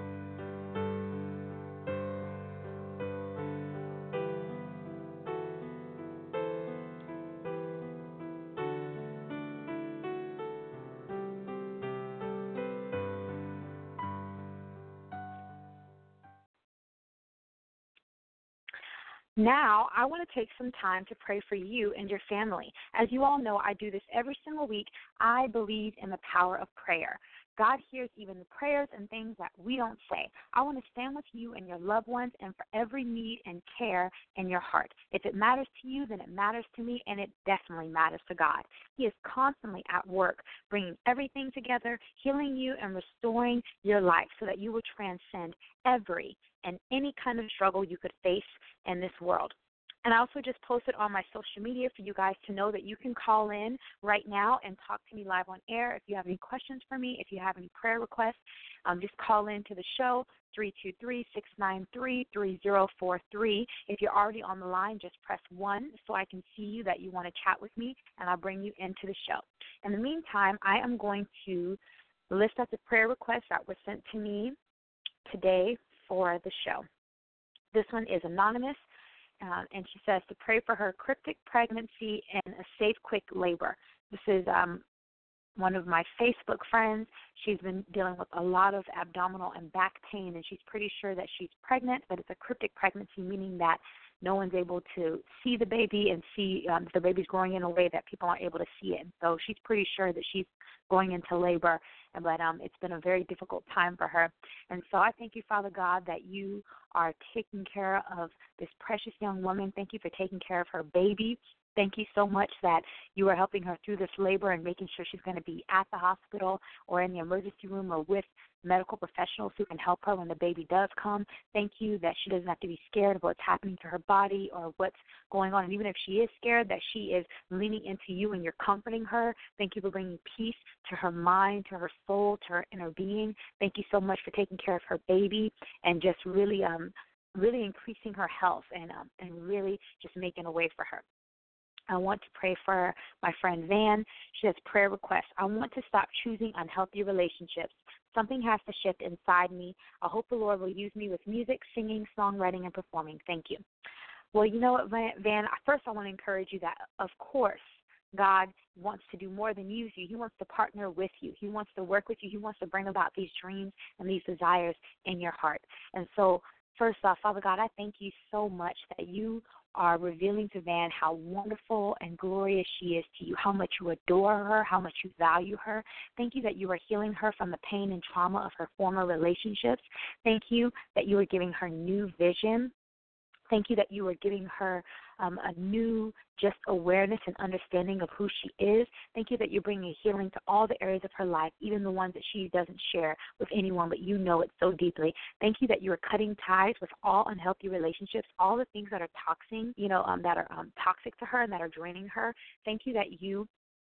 Now, I want to take some time to pray for you and your family. As you all know, I do this every single week. I believe in the power of prayer. God hears even the prayers and things that we don't say. I want to stand with you and your loved ones and for every need and care in your heart. If it matters to you, then it matters to me, and it definitely matters to God. He is constantly at work, bringing everything together, healing you, and restoring your life so that you will transcend every and any kind of struggle you could face in this world. And I also just posted on my social media for you guys to know that you can call in right now and talk to me live on air. If you have any questions for me, if you have any prayer requests, just call in to the show, 323-693-3043. If you're already on the line, just press 1 so I can see you that you want to chat with me, and I'll bring you into the show. In the meantime, I am going to list up the prayer requests that were sent to me today for the show. This one is anonymous. And she says to pray for her cryptic pregnancy and a safe, quick labor. This is one of my Facebook friends. She's been dealing with a lot of abdominal and back pain, and she's pretty sure that she's pregnant, but it's a cryptic pregnancy, meaning that no one's able to see the baby and see the baby's growing in a way that people aren't able to see it. So she's pretty sure that she's going into labor, but it's been a very difficult time for her. And so I thank you, Father God, that you are taking care of this precious young woman. Thank you for taking care of her baby. Thank you so much that you are helping her through this labor and making sure she's going to be at the hospital or in the emergency room or with medical professionals who can help her when the baby does come. Thank you that she doesn't have to be scared of what's happening to her body or what's going on. And even if she is scared, that she is leaning into you and you're comforting her. Thank you for bringing peace to her mind, to her soul, to her inner being. Thank you so much for taking care of her baby and just really increasing her health and really just making a way for her. I want to pray for my friend Van. She has prayer requests. I want to stop choosing unhealthy relationships. Something has to shift inside me. I hope the Lord will use me with music, singing, songwriting, and performing. Thank you. Well, you know what, Van, first I want to encourage you that, of course, God wants to do more than use you. He wants to partner with you. He wants to work with you. He wants to bring about these dreams and these desires in your heart. And so, first off, Father God, I thank you so much that you are revealing to Van how wonderful and glorious she is to you, how much you adore her, how much you value her. Thank you that you are healing her from the pain and trauma of her former relationships. Thank you that you are giving her new vision. Thank you that you are giving her a new just awareness and understanding of who she is. Thank you that you're bringing healing to all the areas of her life, even the ones that she doesn't share with anyone, but you know it so deeply. Thank you that you are cutting ties with all unhealthy relationships, all the things that are toxic, toxic to her and that are draining her. Thank you that you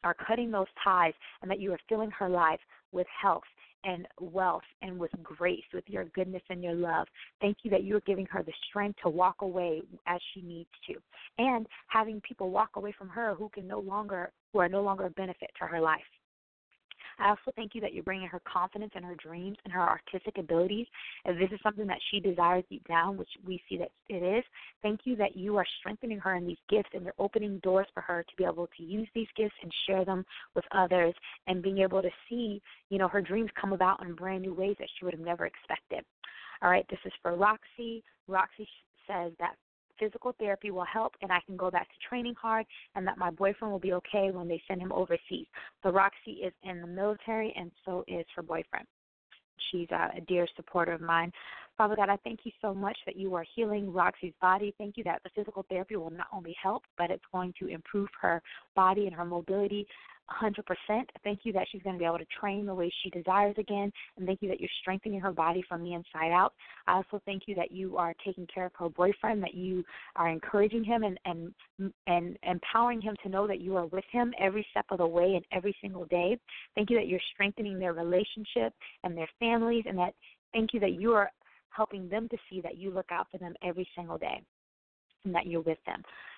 are cutting those ties and that you are filling her life with health and wealth and with grace, with your goodness and your love. Thank you that you are giving her the strength to walk away as she needs to, and having people walk away from her who are no longer a benefit to her life. I also thank you that you're bringing her confidence in her dreams and her artistic abilities. If this is something that she desires deep down, which we see that it is, thank you that you are strengthening her in these gifts and you're opening doors for her to be able to use these gifts and share them with others, and being able to see, her dreams come about in brand new ways that she would have never expected. All right, this is for Roxy. Roxy says that physical therapy will help and I can go back to training hard, and that my boyfriend will be okay when they send him overseas. So Roxy is in the military, and so is her boyfriend. She's a dear supporter of mine. Father God, I thank you so much that you are healing Roxy's body. Thank you that the physical therapy will not only help, but it's going to improve her body and her mobility 100%. Thank you that she's going to be able to train the way she desires again, and thank you that you're strengthening her body from the inside out. I also thank you that you are taking care of her boyfriend, that you are encouraging him and empowering him to know that you are with him every step of the way and every single day. Thank you that you're strengthening their relationship and their families, and thank you that you are helping them to see that you look out for them every single day and that you're with them.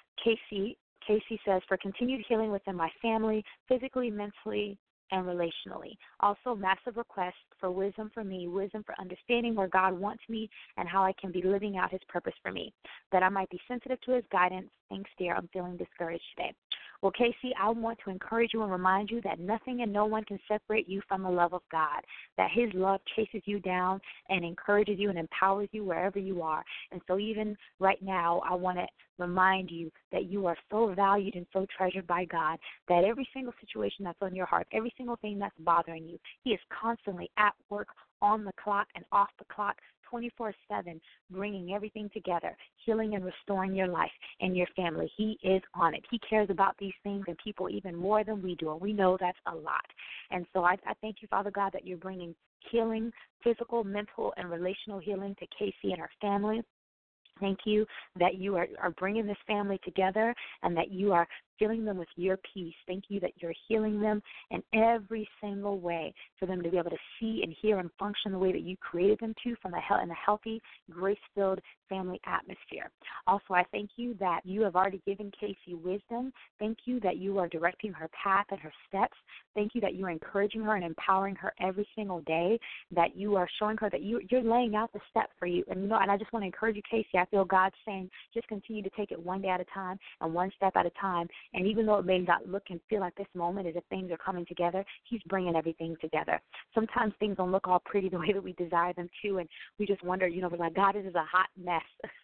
Casey says, for continued healing within my family, physically, mentally, and relationally. Also, massive request for wisdom for me, wisdom for understanding where God wants me and how I can be living out his purpose for me, that I might be sensitive to his guidance. Thanks, dear. I'm feeling discouraged today. Well, Casey, I want to encourage you and remind you that nothing and no one can separate you from the love of God, that his love chases you down and encourages you and empowers you wherever you are. And so even right now, I want to remind you that you are so valued and so treasured by God, that every single situation that's on your heart, every single thing that's bothering you, he is constantly at work, on the clock and off the clock, 24/7, bringing everything together, healing and restoring your life and your family. He is on it. He cares about these things and people even more than we do, and we know that's a lot. And so I thank you, Father God, that you're bringing healing, physical, mental, and relational healing to Casey and her family. Thank you that you are bringing this family together and that you are filling them with your peace. Thank you that you're healing them in every single way for them to be able to see and hear and function the way that you created them to in a healthy, grace-filled family atmosphere. Also, I thank you that you have already given Casey wisdom. Thank you that you are directing her path and her steps. Thank you that you're encouraging her and empowering her every single day, that you are showing her that you're laying out the steps for you. And, and I just want to encourage you, Casey. I feel God saying just continue to take it one day at a time and one step at a time. And even though it may not look and feel like this moment as if things are coming together, he's bringing everything together. Sometimes things don't look all pretty the way that we desire them to, and we just wonder, we're like, God, this is a hot mess.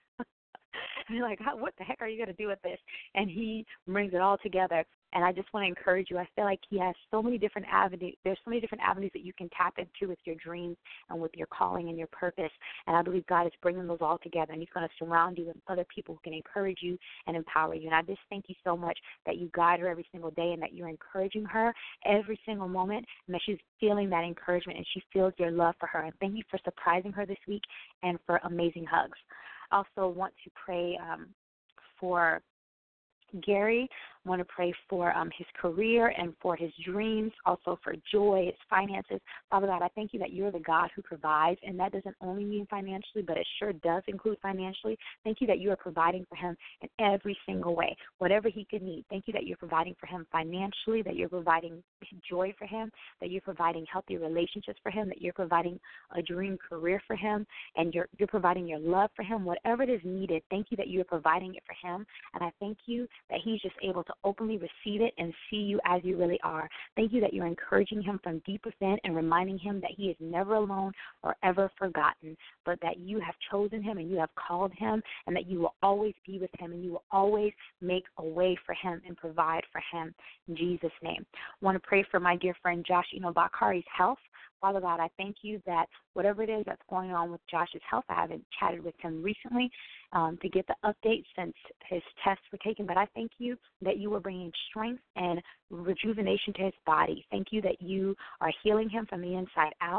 And you're like, what the heck are you going to do with this? And he brings it all together. And I just want to encourage you. I feel like he has so many different avenues. There's so many different avenues that you can tap into with your dreams and with your calling and your purpose. And I believe God is bringing those all together, and he's going to surround you with other people who can encourage you and empower you. And I just thank you so much that you guide her every single day and that you're encouraging her every single moment, and that she's feeling that encouragement and she feels your love for her. And thank you for surprising her this week and for amazing hugs. I also want to pray for Gary. I want to pray for his career and for his dreams, also for joy, his finances. Father God, I thank you that you're the God who provides, and that doesn't only mean financially, but it sure does include financially. Thank you that you are providing for him in every single way, whatever he could need. Thank you that you're providing for him financially, that you're providing joy for him, that you're providing healthy relationships for him, that you're providing a dream career for him, and you're providing your love for him, whatever it is needed. Thank you that you're providing it for him, and I thank you that he's just able to openly receive it and see you as you really are. Thank you that you're encouraging him from deep within and reminding him that he is never alone or ever forgotten, but that you have chosen him and you have called him, and that you will always be with him and you will always make a way for him and provide for him. In Jesus' name. I want to pray for my dear friend Josh Bakari's health. Father God, I thank you that whatever it is that's going on with Josh's health, I haven't chatted with him recently to get the update since his tests were taken, but I thank you that you are bringing strength and rejuvenation to his body. Thank you that you are healing him from the inside out.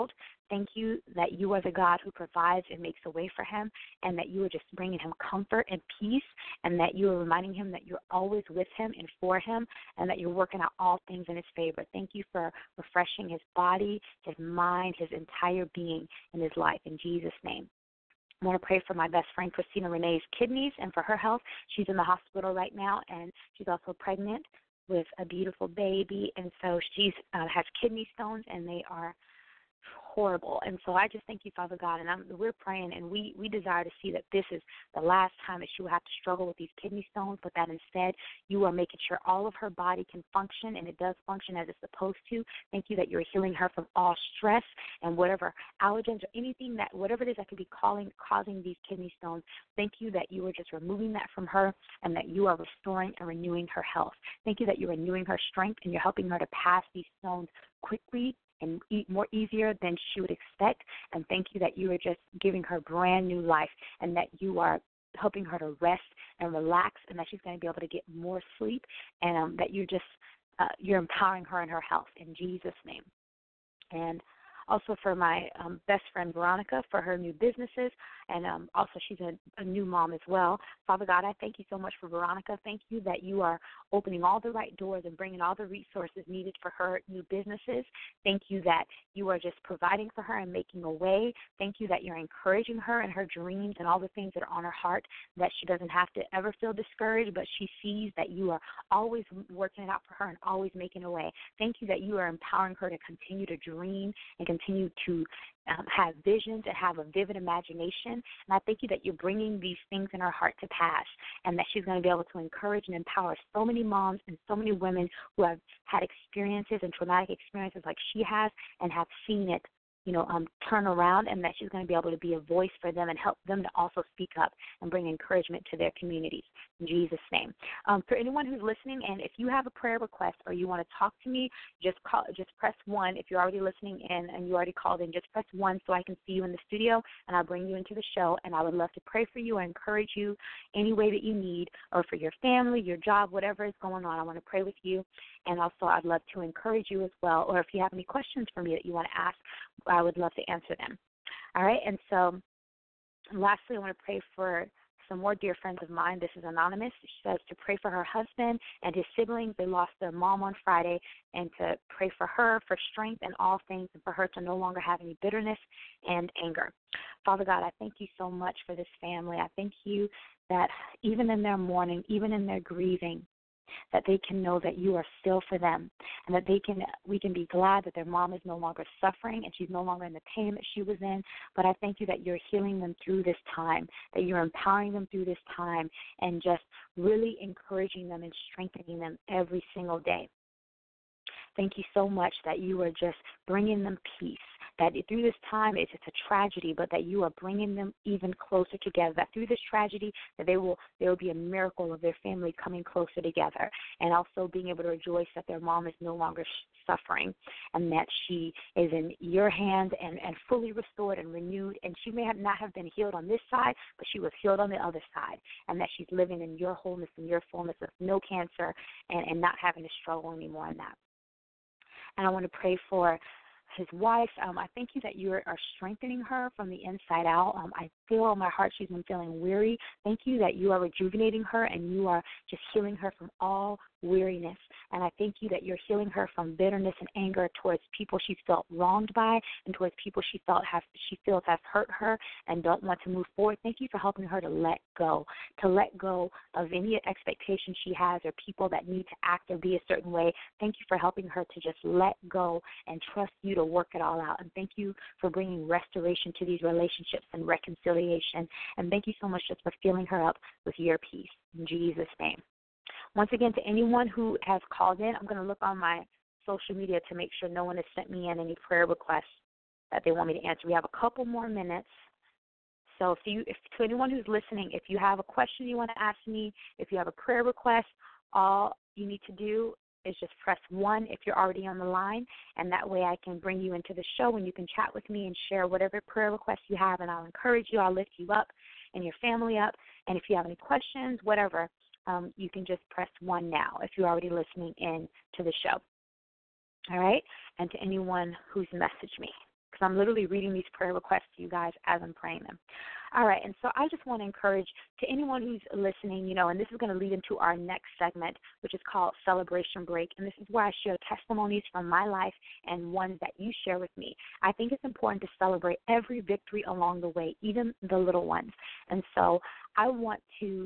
Thank you that you are the God who provides and makes a way for him, and that you are just bringing him comfort and peace, and that you are reminding him that you're always with him and for him, and that you're working out all things in his favor. Thank you for refreshing his body, his mind, his entire being in his life. In Jesus' name. I want to pray for my best friend, Christina Renee's kidneys and for her health. She's in the hospital right now, and she's also pregnant with a beautiful baby, and so she has kidney stones, and they are horrible. And so I just thank you, Father God, and we're praying, and we desire to see that this is the last time that she will have to struggle with these kidney stones, but that instead you are making sure all of her body can function, and it does function as it's supposed to. Thank you that you're healing her from all stress and whatever allergens or anything that, whatever it is that could be causing these kidney stones. Thank you that you are just removing that from her, and that you are restoring and renewing her health. Thank you that you're renewing her strength, and you're helping her to pass these stones quickly and more easier than she would expect. And thank you that you are just giving her brand new life, and that you are helping her to rest and relax, and that she's going to be able to get more sleep, and that you're empowering her in her health in Jesus' name. And also for my best friend Veronica for her new businesses, and also she's a new mom as well. Father God, I thank you so much for Veronica. Thank you that you are opening all the right doors and bringing all the resources needed for her new businesses. Thank you that you are just providing for her and making a way. Thank you that you're encouraging her in her dreams and all the things that are on her heart, that she doesn't have to ever feel discouraged, but she sees that you are always working it out for her and always making a way. Thank you that you are empowering her to continue to dream and continue to have visions and have a vivid imagination. And I thank you that you're bringing these things in her heart to pass, and that she's going to be able to encourage and empower so many moms and so many women who have had experiences and traumatic experiences like she has and have seen it turn around, and that she's going to be able to be a voice for them and help them to also speak up and bring encouragement to their communities. In Jesus' name. For anyone who's listening, and if you have a prayer request or you want to talk to me, just press 1. If you're already listening in and you already called in, just press 1 so I can see you in the studio, and I'll bring you into the show, and I would love to pray for you and encourage you any way that you need, or for your family, your job, whatever is going on. I want to pray with you, and also I'd love to encourage you as well, or if you have any questions for me that you want to ask, I would love to answer them. All right, and so lastly, I want to pray for some more dear friends of mine. This is Anonymous. She says to pray for her husband and his siblings. They lost their mom on Friday, and to pray for her for strength in all things, and for her to no longer have any bitterness and anger. Father God, I thank you so much for this family. I thank you that even in their mourning, even in their grieving, that they can know that you are still for them, and that we can be glad that their mom is no longer suffering and she's no longer in the pain that she was in. But I thank you that you're healing them through this time, that you're empowering them through this time, and just really encouraging them and strengthening them every single day. Thank you so much that you are just bringing them peace, that through this time it's a tragedy, but that you are bringing them even closer together, that through this tragedy that there will be a miracle of their family coming closer together, and also being able to rejoice that their mom is no longer suffering, and that she is in your hands and fully restored and renewed, and she may not have been healed on this side, but she was healed on the other side, and that she's living in your wholeness and your fullness with no cancer and not having to struggle anymore in that. And I want to pray for his wife. I thank you that you are strengthening her from the inside out. I feel in my heart she's been feeling weary. Thank you that you are rejuvenating her, and you are just healing her from all weariness. And I thank you that you're healing her from bitterness and anger towards people she's felt wronged by, and towards people she feels have hurt her and don't want to move forward. Thank you for helping her to let go of any expectations she has, or people that need to act or be a certain way. Thank you for helping her to just let go and trust you to work it all out. And thank you for bringing restoration to these relationships and reconciliation. And thank you so much just for filling her up with your peace. In Jesus' name. Once again, to anyone who has called in, I'm going to look on my social media to make sure no one has sent me in any prayer requests that they want me to answer. We have a couple more minutes. So if to anyone who's listening, if you have a question you want to ask me, if you have a prayer request, all you need to do is just press 1 if you're already on the line, and that way I can bring you into the show and you can chat with me and share whatever prayer requests you have, and I'll encourage you, I'll lift you up and your family up. And if you have any questions, whatever, you can just press 1 now if you're already listening in to the show. All right? And to anyone who's messaged me. because I'm literally reading these prayer requests to you guys as I'm praying them. All right, and so I just want to encourage to anyone who's listening, and this is going to lead into our next segment, which is called Celebration Break, and this is where I share testimonies from my life and ones that you share with me. I think it's important to celebrate every victory along the way, even the little ones. And so I want to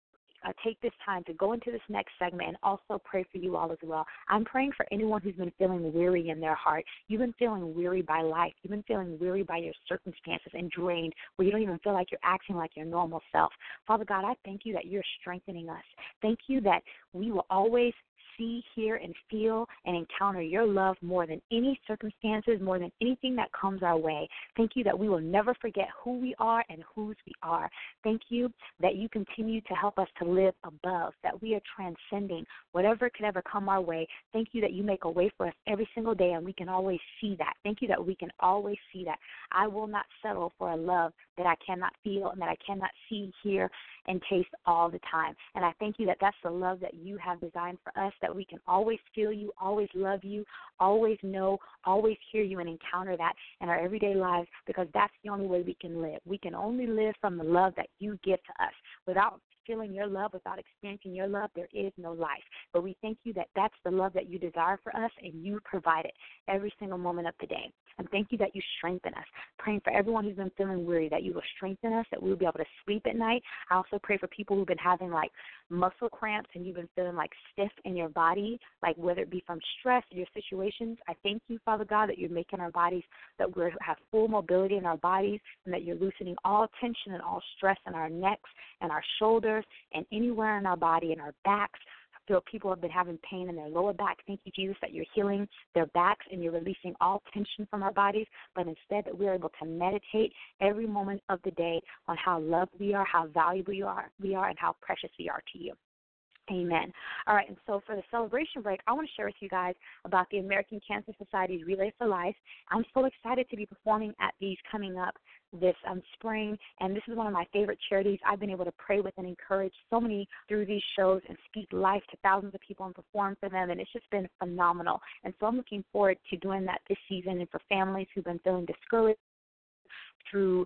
take this time to go into this next segment and also pray for you all as well. I'm praying for anyone who's been feeling weary in their heart. You've been feeling weary by life. You've been feeling weary by your circumstances and drained, where you don't even feel like you're acting like your normal self. Father God, I thank you that you're strengthening us. Thank you that we will always see, hear, and feel and encounter your love more than any circumstances, more than anything that comes our way. Thank you that we will never forget who we are and whose we are. Thank you that you continue to help us to live above, that we are transcending whatever could ever come our way. Thank you that you make a way for us every single day, and we can always see that. Thank you that we can always see that. I will not settle for a love that I cannot feel and that I cannot see, hear, and taste all the time. And I thank you that that's the love that you have designed for us, that we can always feel you, always love you, always know, always hear you, and encounter that in our everyday lives, because that's the only way we can live. We can only live from the love that you give to us. Without feeling your love, without experiencing your love, there is no life. But we thank you that that's the love that you desire for us, and you provide it every single moment of the day. And thank you that you strengthen us. Praying for everyone who's been feeling weary, that you will strengthen us, that we will be able to sleep at night. I also pray for people who've been having muscle cramps and you've been feeling stiff in your body, whether it be from stress or your situations. I thank you, Father God, that you're making our bodies, that we have full mobility in our bodies, and that you're loosening all tension and all stress in our necks and our shoulders and anywhere in our body, in our backs. People have been having pain in their lower back. Thank you, Jesus, that you're healing their backs and you're releasing all tension from our bodies, but instead that we're able to meditate every moment of the day on how loved we are, how valuable we are, and how precious we are to you. Amen. All right, and so for the celebration break, I want to share with you guys about the American Cancer Society's Relay for Life. I'm so excited to be performing at these coming up this spring, and this is one of my favorite charities. I've been able to pray with and encourage so many through these shows and speak life to thousands of people and perform for them, and it's just been phenomenal. And so I'm looking forward to doing that this season, and for families who've been feeling discouraged through,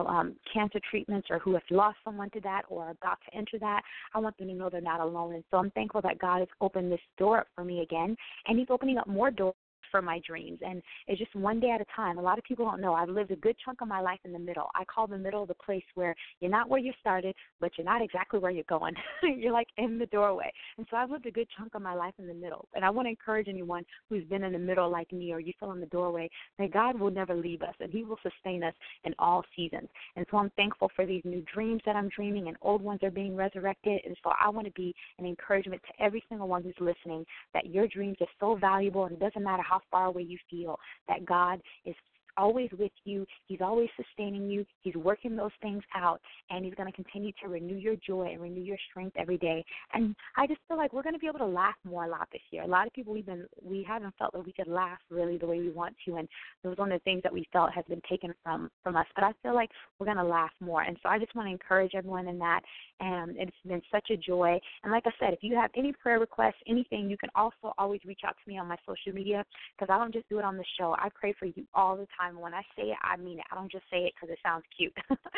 cancer treatments, or who have lost someone to that or are about to enter that, I want them to know they're not alone. And so I'm thankful that God has opened this door up for me again, and he's opening up more doors for my dreams, and it's just one day at a time. A lot of people don't know I've lived a good chunk of my life in the middle. I call the middle the place where you're not where you started, but you're not exactly where you're going. You're in the doorway. And so I've lived a good chunk of my life in the middle, and I want to encourage anyone who's been in the middle like me, or you feel in the doorway, that God will never leave us, and he will sustain us in all seasons. And so I'm thankful for these new dreams that I'm dreaming, and old ones are being resurrected. And so I want to be an encouragement to every single one who's listening, that your dreams are so valuable, and it doesn't matter how far away you feel, that God is always with you. He's always sustaining you. He's working those things out, and he's going to continue to renew your joy and renew your strength every day. And I just feel like we're going to be able to laugh more a lot this year. A lot of people we haven't felt that we could laugh really the way we want to, and it was one of the things that we felt has been taken from us. But I feel like we're going to laugh more, and so I just want to encourage everyone in that. And it's been such a joy. And like I said, if you have any prayer requests, anything, you can also always reach out to me on my social media, because I don't just do it on the show. I pray for you all the time. And when I say it, I mean it. I don't just say it because it sounds cute.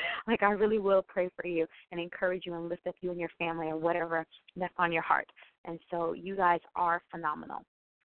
I really will pray for you and encourage you and lift up you and your family or whatever that's on your heart. And so you guys are phenomenal.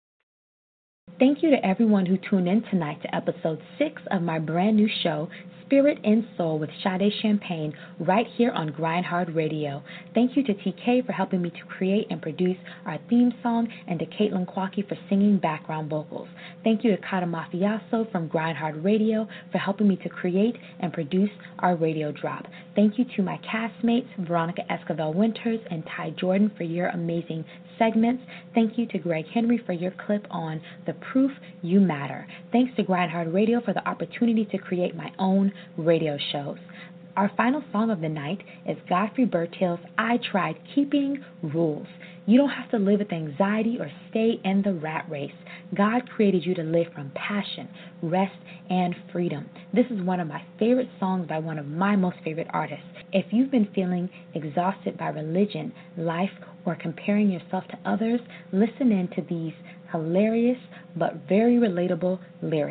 Thank you to everyone who tuned in tonight to episode 6 of my brand new show, Spirit and Soul with Sade Champagne, right here on Grind Hard Radio. Thank you to TK for helping me to create and produce our theme song, and to Caitlin Kwaki for singing background vocals. Thank you to Kata Mafiaso from Grind Hard Radio for helping me to create and produce our radio drop. Thank you to my castmates, Veronica Esquivel-Winters and Ty Jordan, for your amazing segments. Thank you to Greg Henry for your clip on The Proof You Matter. Thanks to Grind Hard Radio for the opportunity to create my own radio shows. Our final song of the night is Godfrey Bertill's I Tried Keeping Rules. You don't have to live with anxiety or stay in the rat race. God created you to live from passion, rest, and freedom. This is one of my favorite songs by one of my most favorite artists. If you've been feeling exhausted by religion, life, or comparing yourself to others, listen in to these hilarious but very relatable lyrics.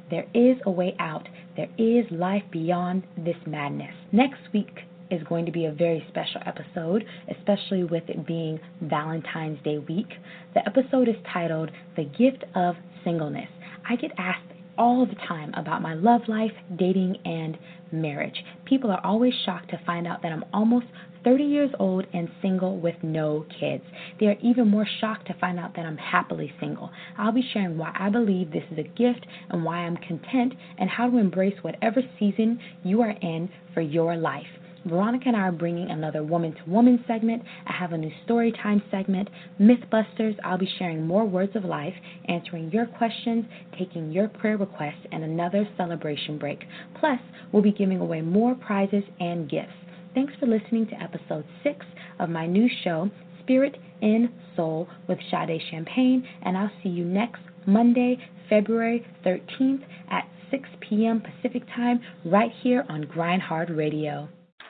There is a way out. There is life beyond this madness. Next week is going to be a very special episode, especially with it being Valentine's Day week. The episode is titled The Gift of Singleness. I get asked all the time about my love life, dating, and marriage. People are always shocked to find out that I'm almost 30 years old and single with no kids. They are even more shocked to find out that I'm happily single. I'll be sharing why I believe this is a gift and why I'm content and how to embrace whatever season you are in for your life. Veronica and I are bringing another woman-to-woman segment. I have a new story time segment, Mythbusters. I'll be sharing more words of life, answering your questions, taking your prayer requests, and another celebration break. Plus, we'll be giving away more prizes and gifts. Thanks for listening to episode 6 of my new show, Spirit in Soul with Sade Champagne, and I'll see you next Monday, February 13th at 6 p.m. Pacific Time right here on Grind Hard Radio.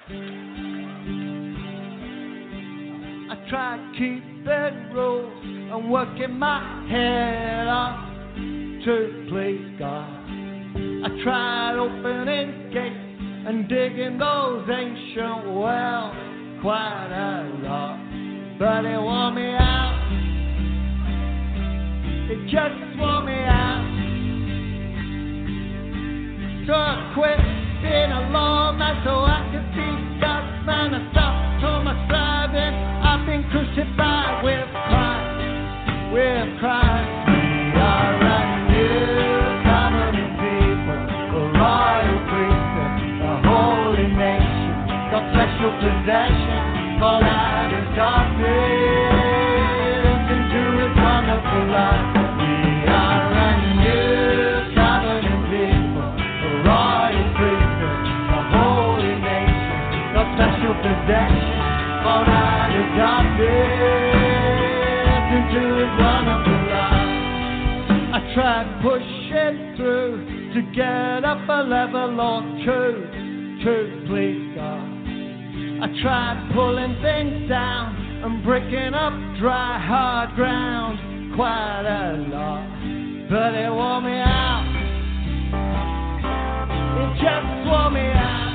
I try to keep the rules. I'm working my head off to please God. I tried opening gates and digging those ancient wells quite a lot, but it wore me out. It just wore me out. So I quit being alone, that's so I could see God's man. I stopped all my striving. I've been crucified with Christ, with Christ. We are a new covenant people, a royal priesthood, a holy nation, God's special possession, called out of darkness into His wonderful light. We are a new covenant people, a royal priesthood, a holy nation, God's special possession, called out of darkness into His wonderful light. I tried pushing through to get up a level or two to please God. I tried pulling things down and breaking up dry, hard ground quite a lot, but it wore me out. It just wore me out.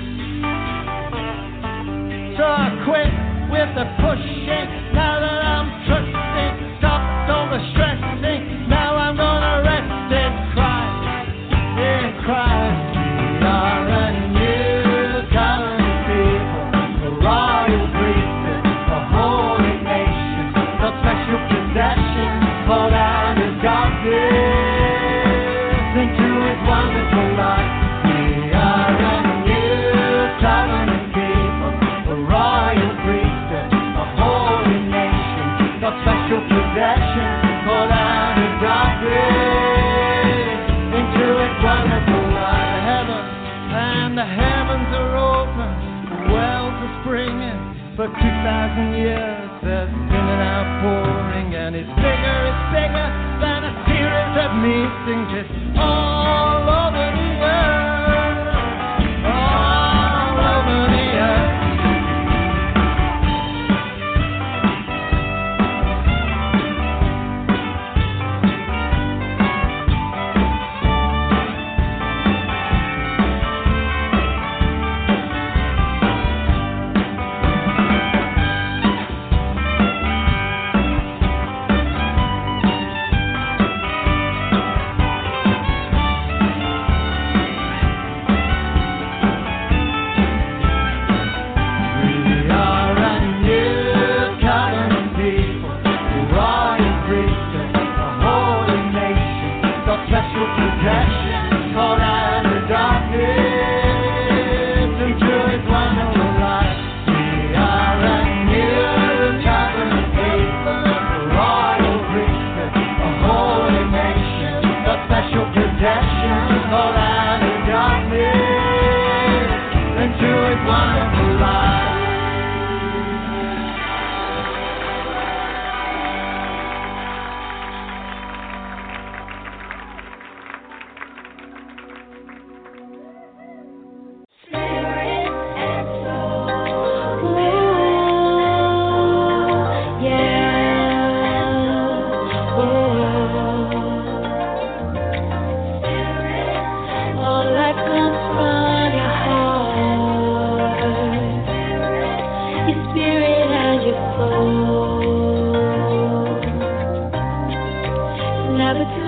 So I quit with the pushing. Now that I'm trusting, stopped all the stressing. Now I'm gonna rest in Christ, in Christ. We are a new covenant people, a royal priesthood, a holy nation, a special possession, called out of darkness into His wonderful light. We are a new covenant people, a royal priesthood, a holy nation, a special possession, called out of darkness into His wonderful light. The heavens are open, the wells are springing. For 2,000 years there's been an outpouring, and it's bigger than a series of meetings. It's all over the earth, all over the earth. never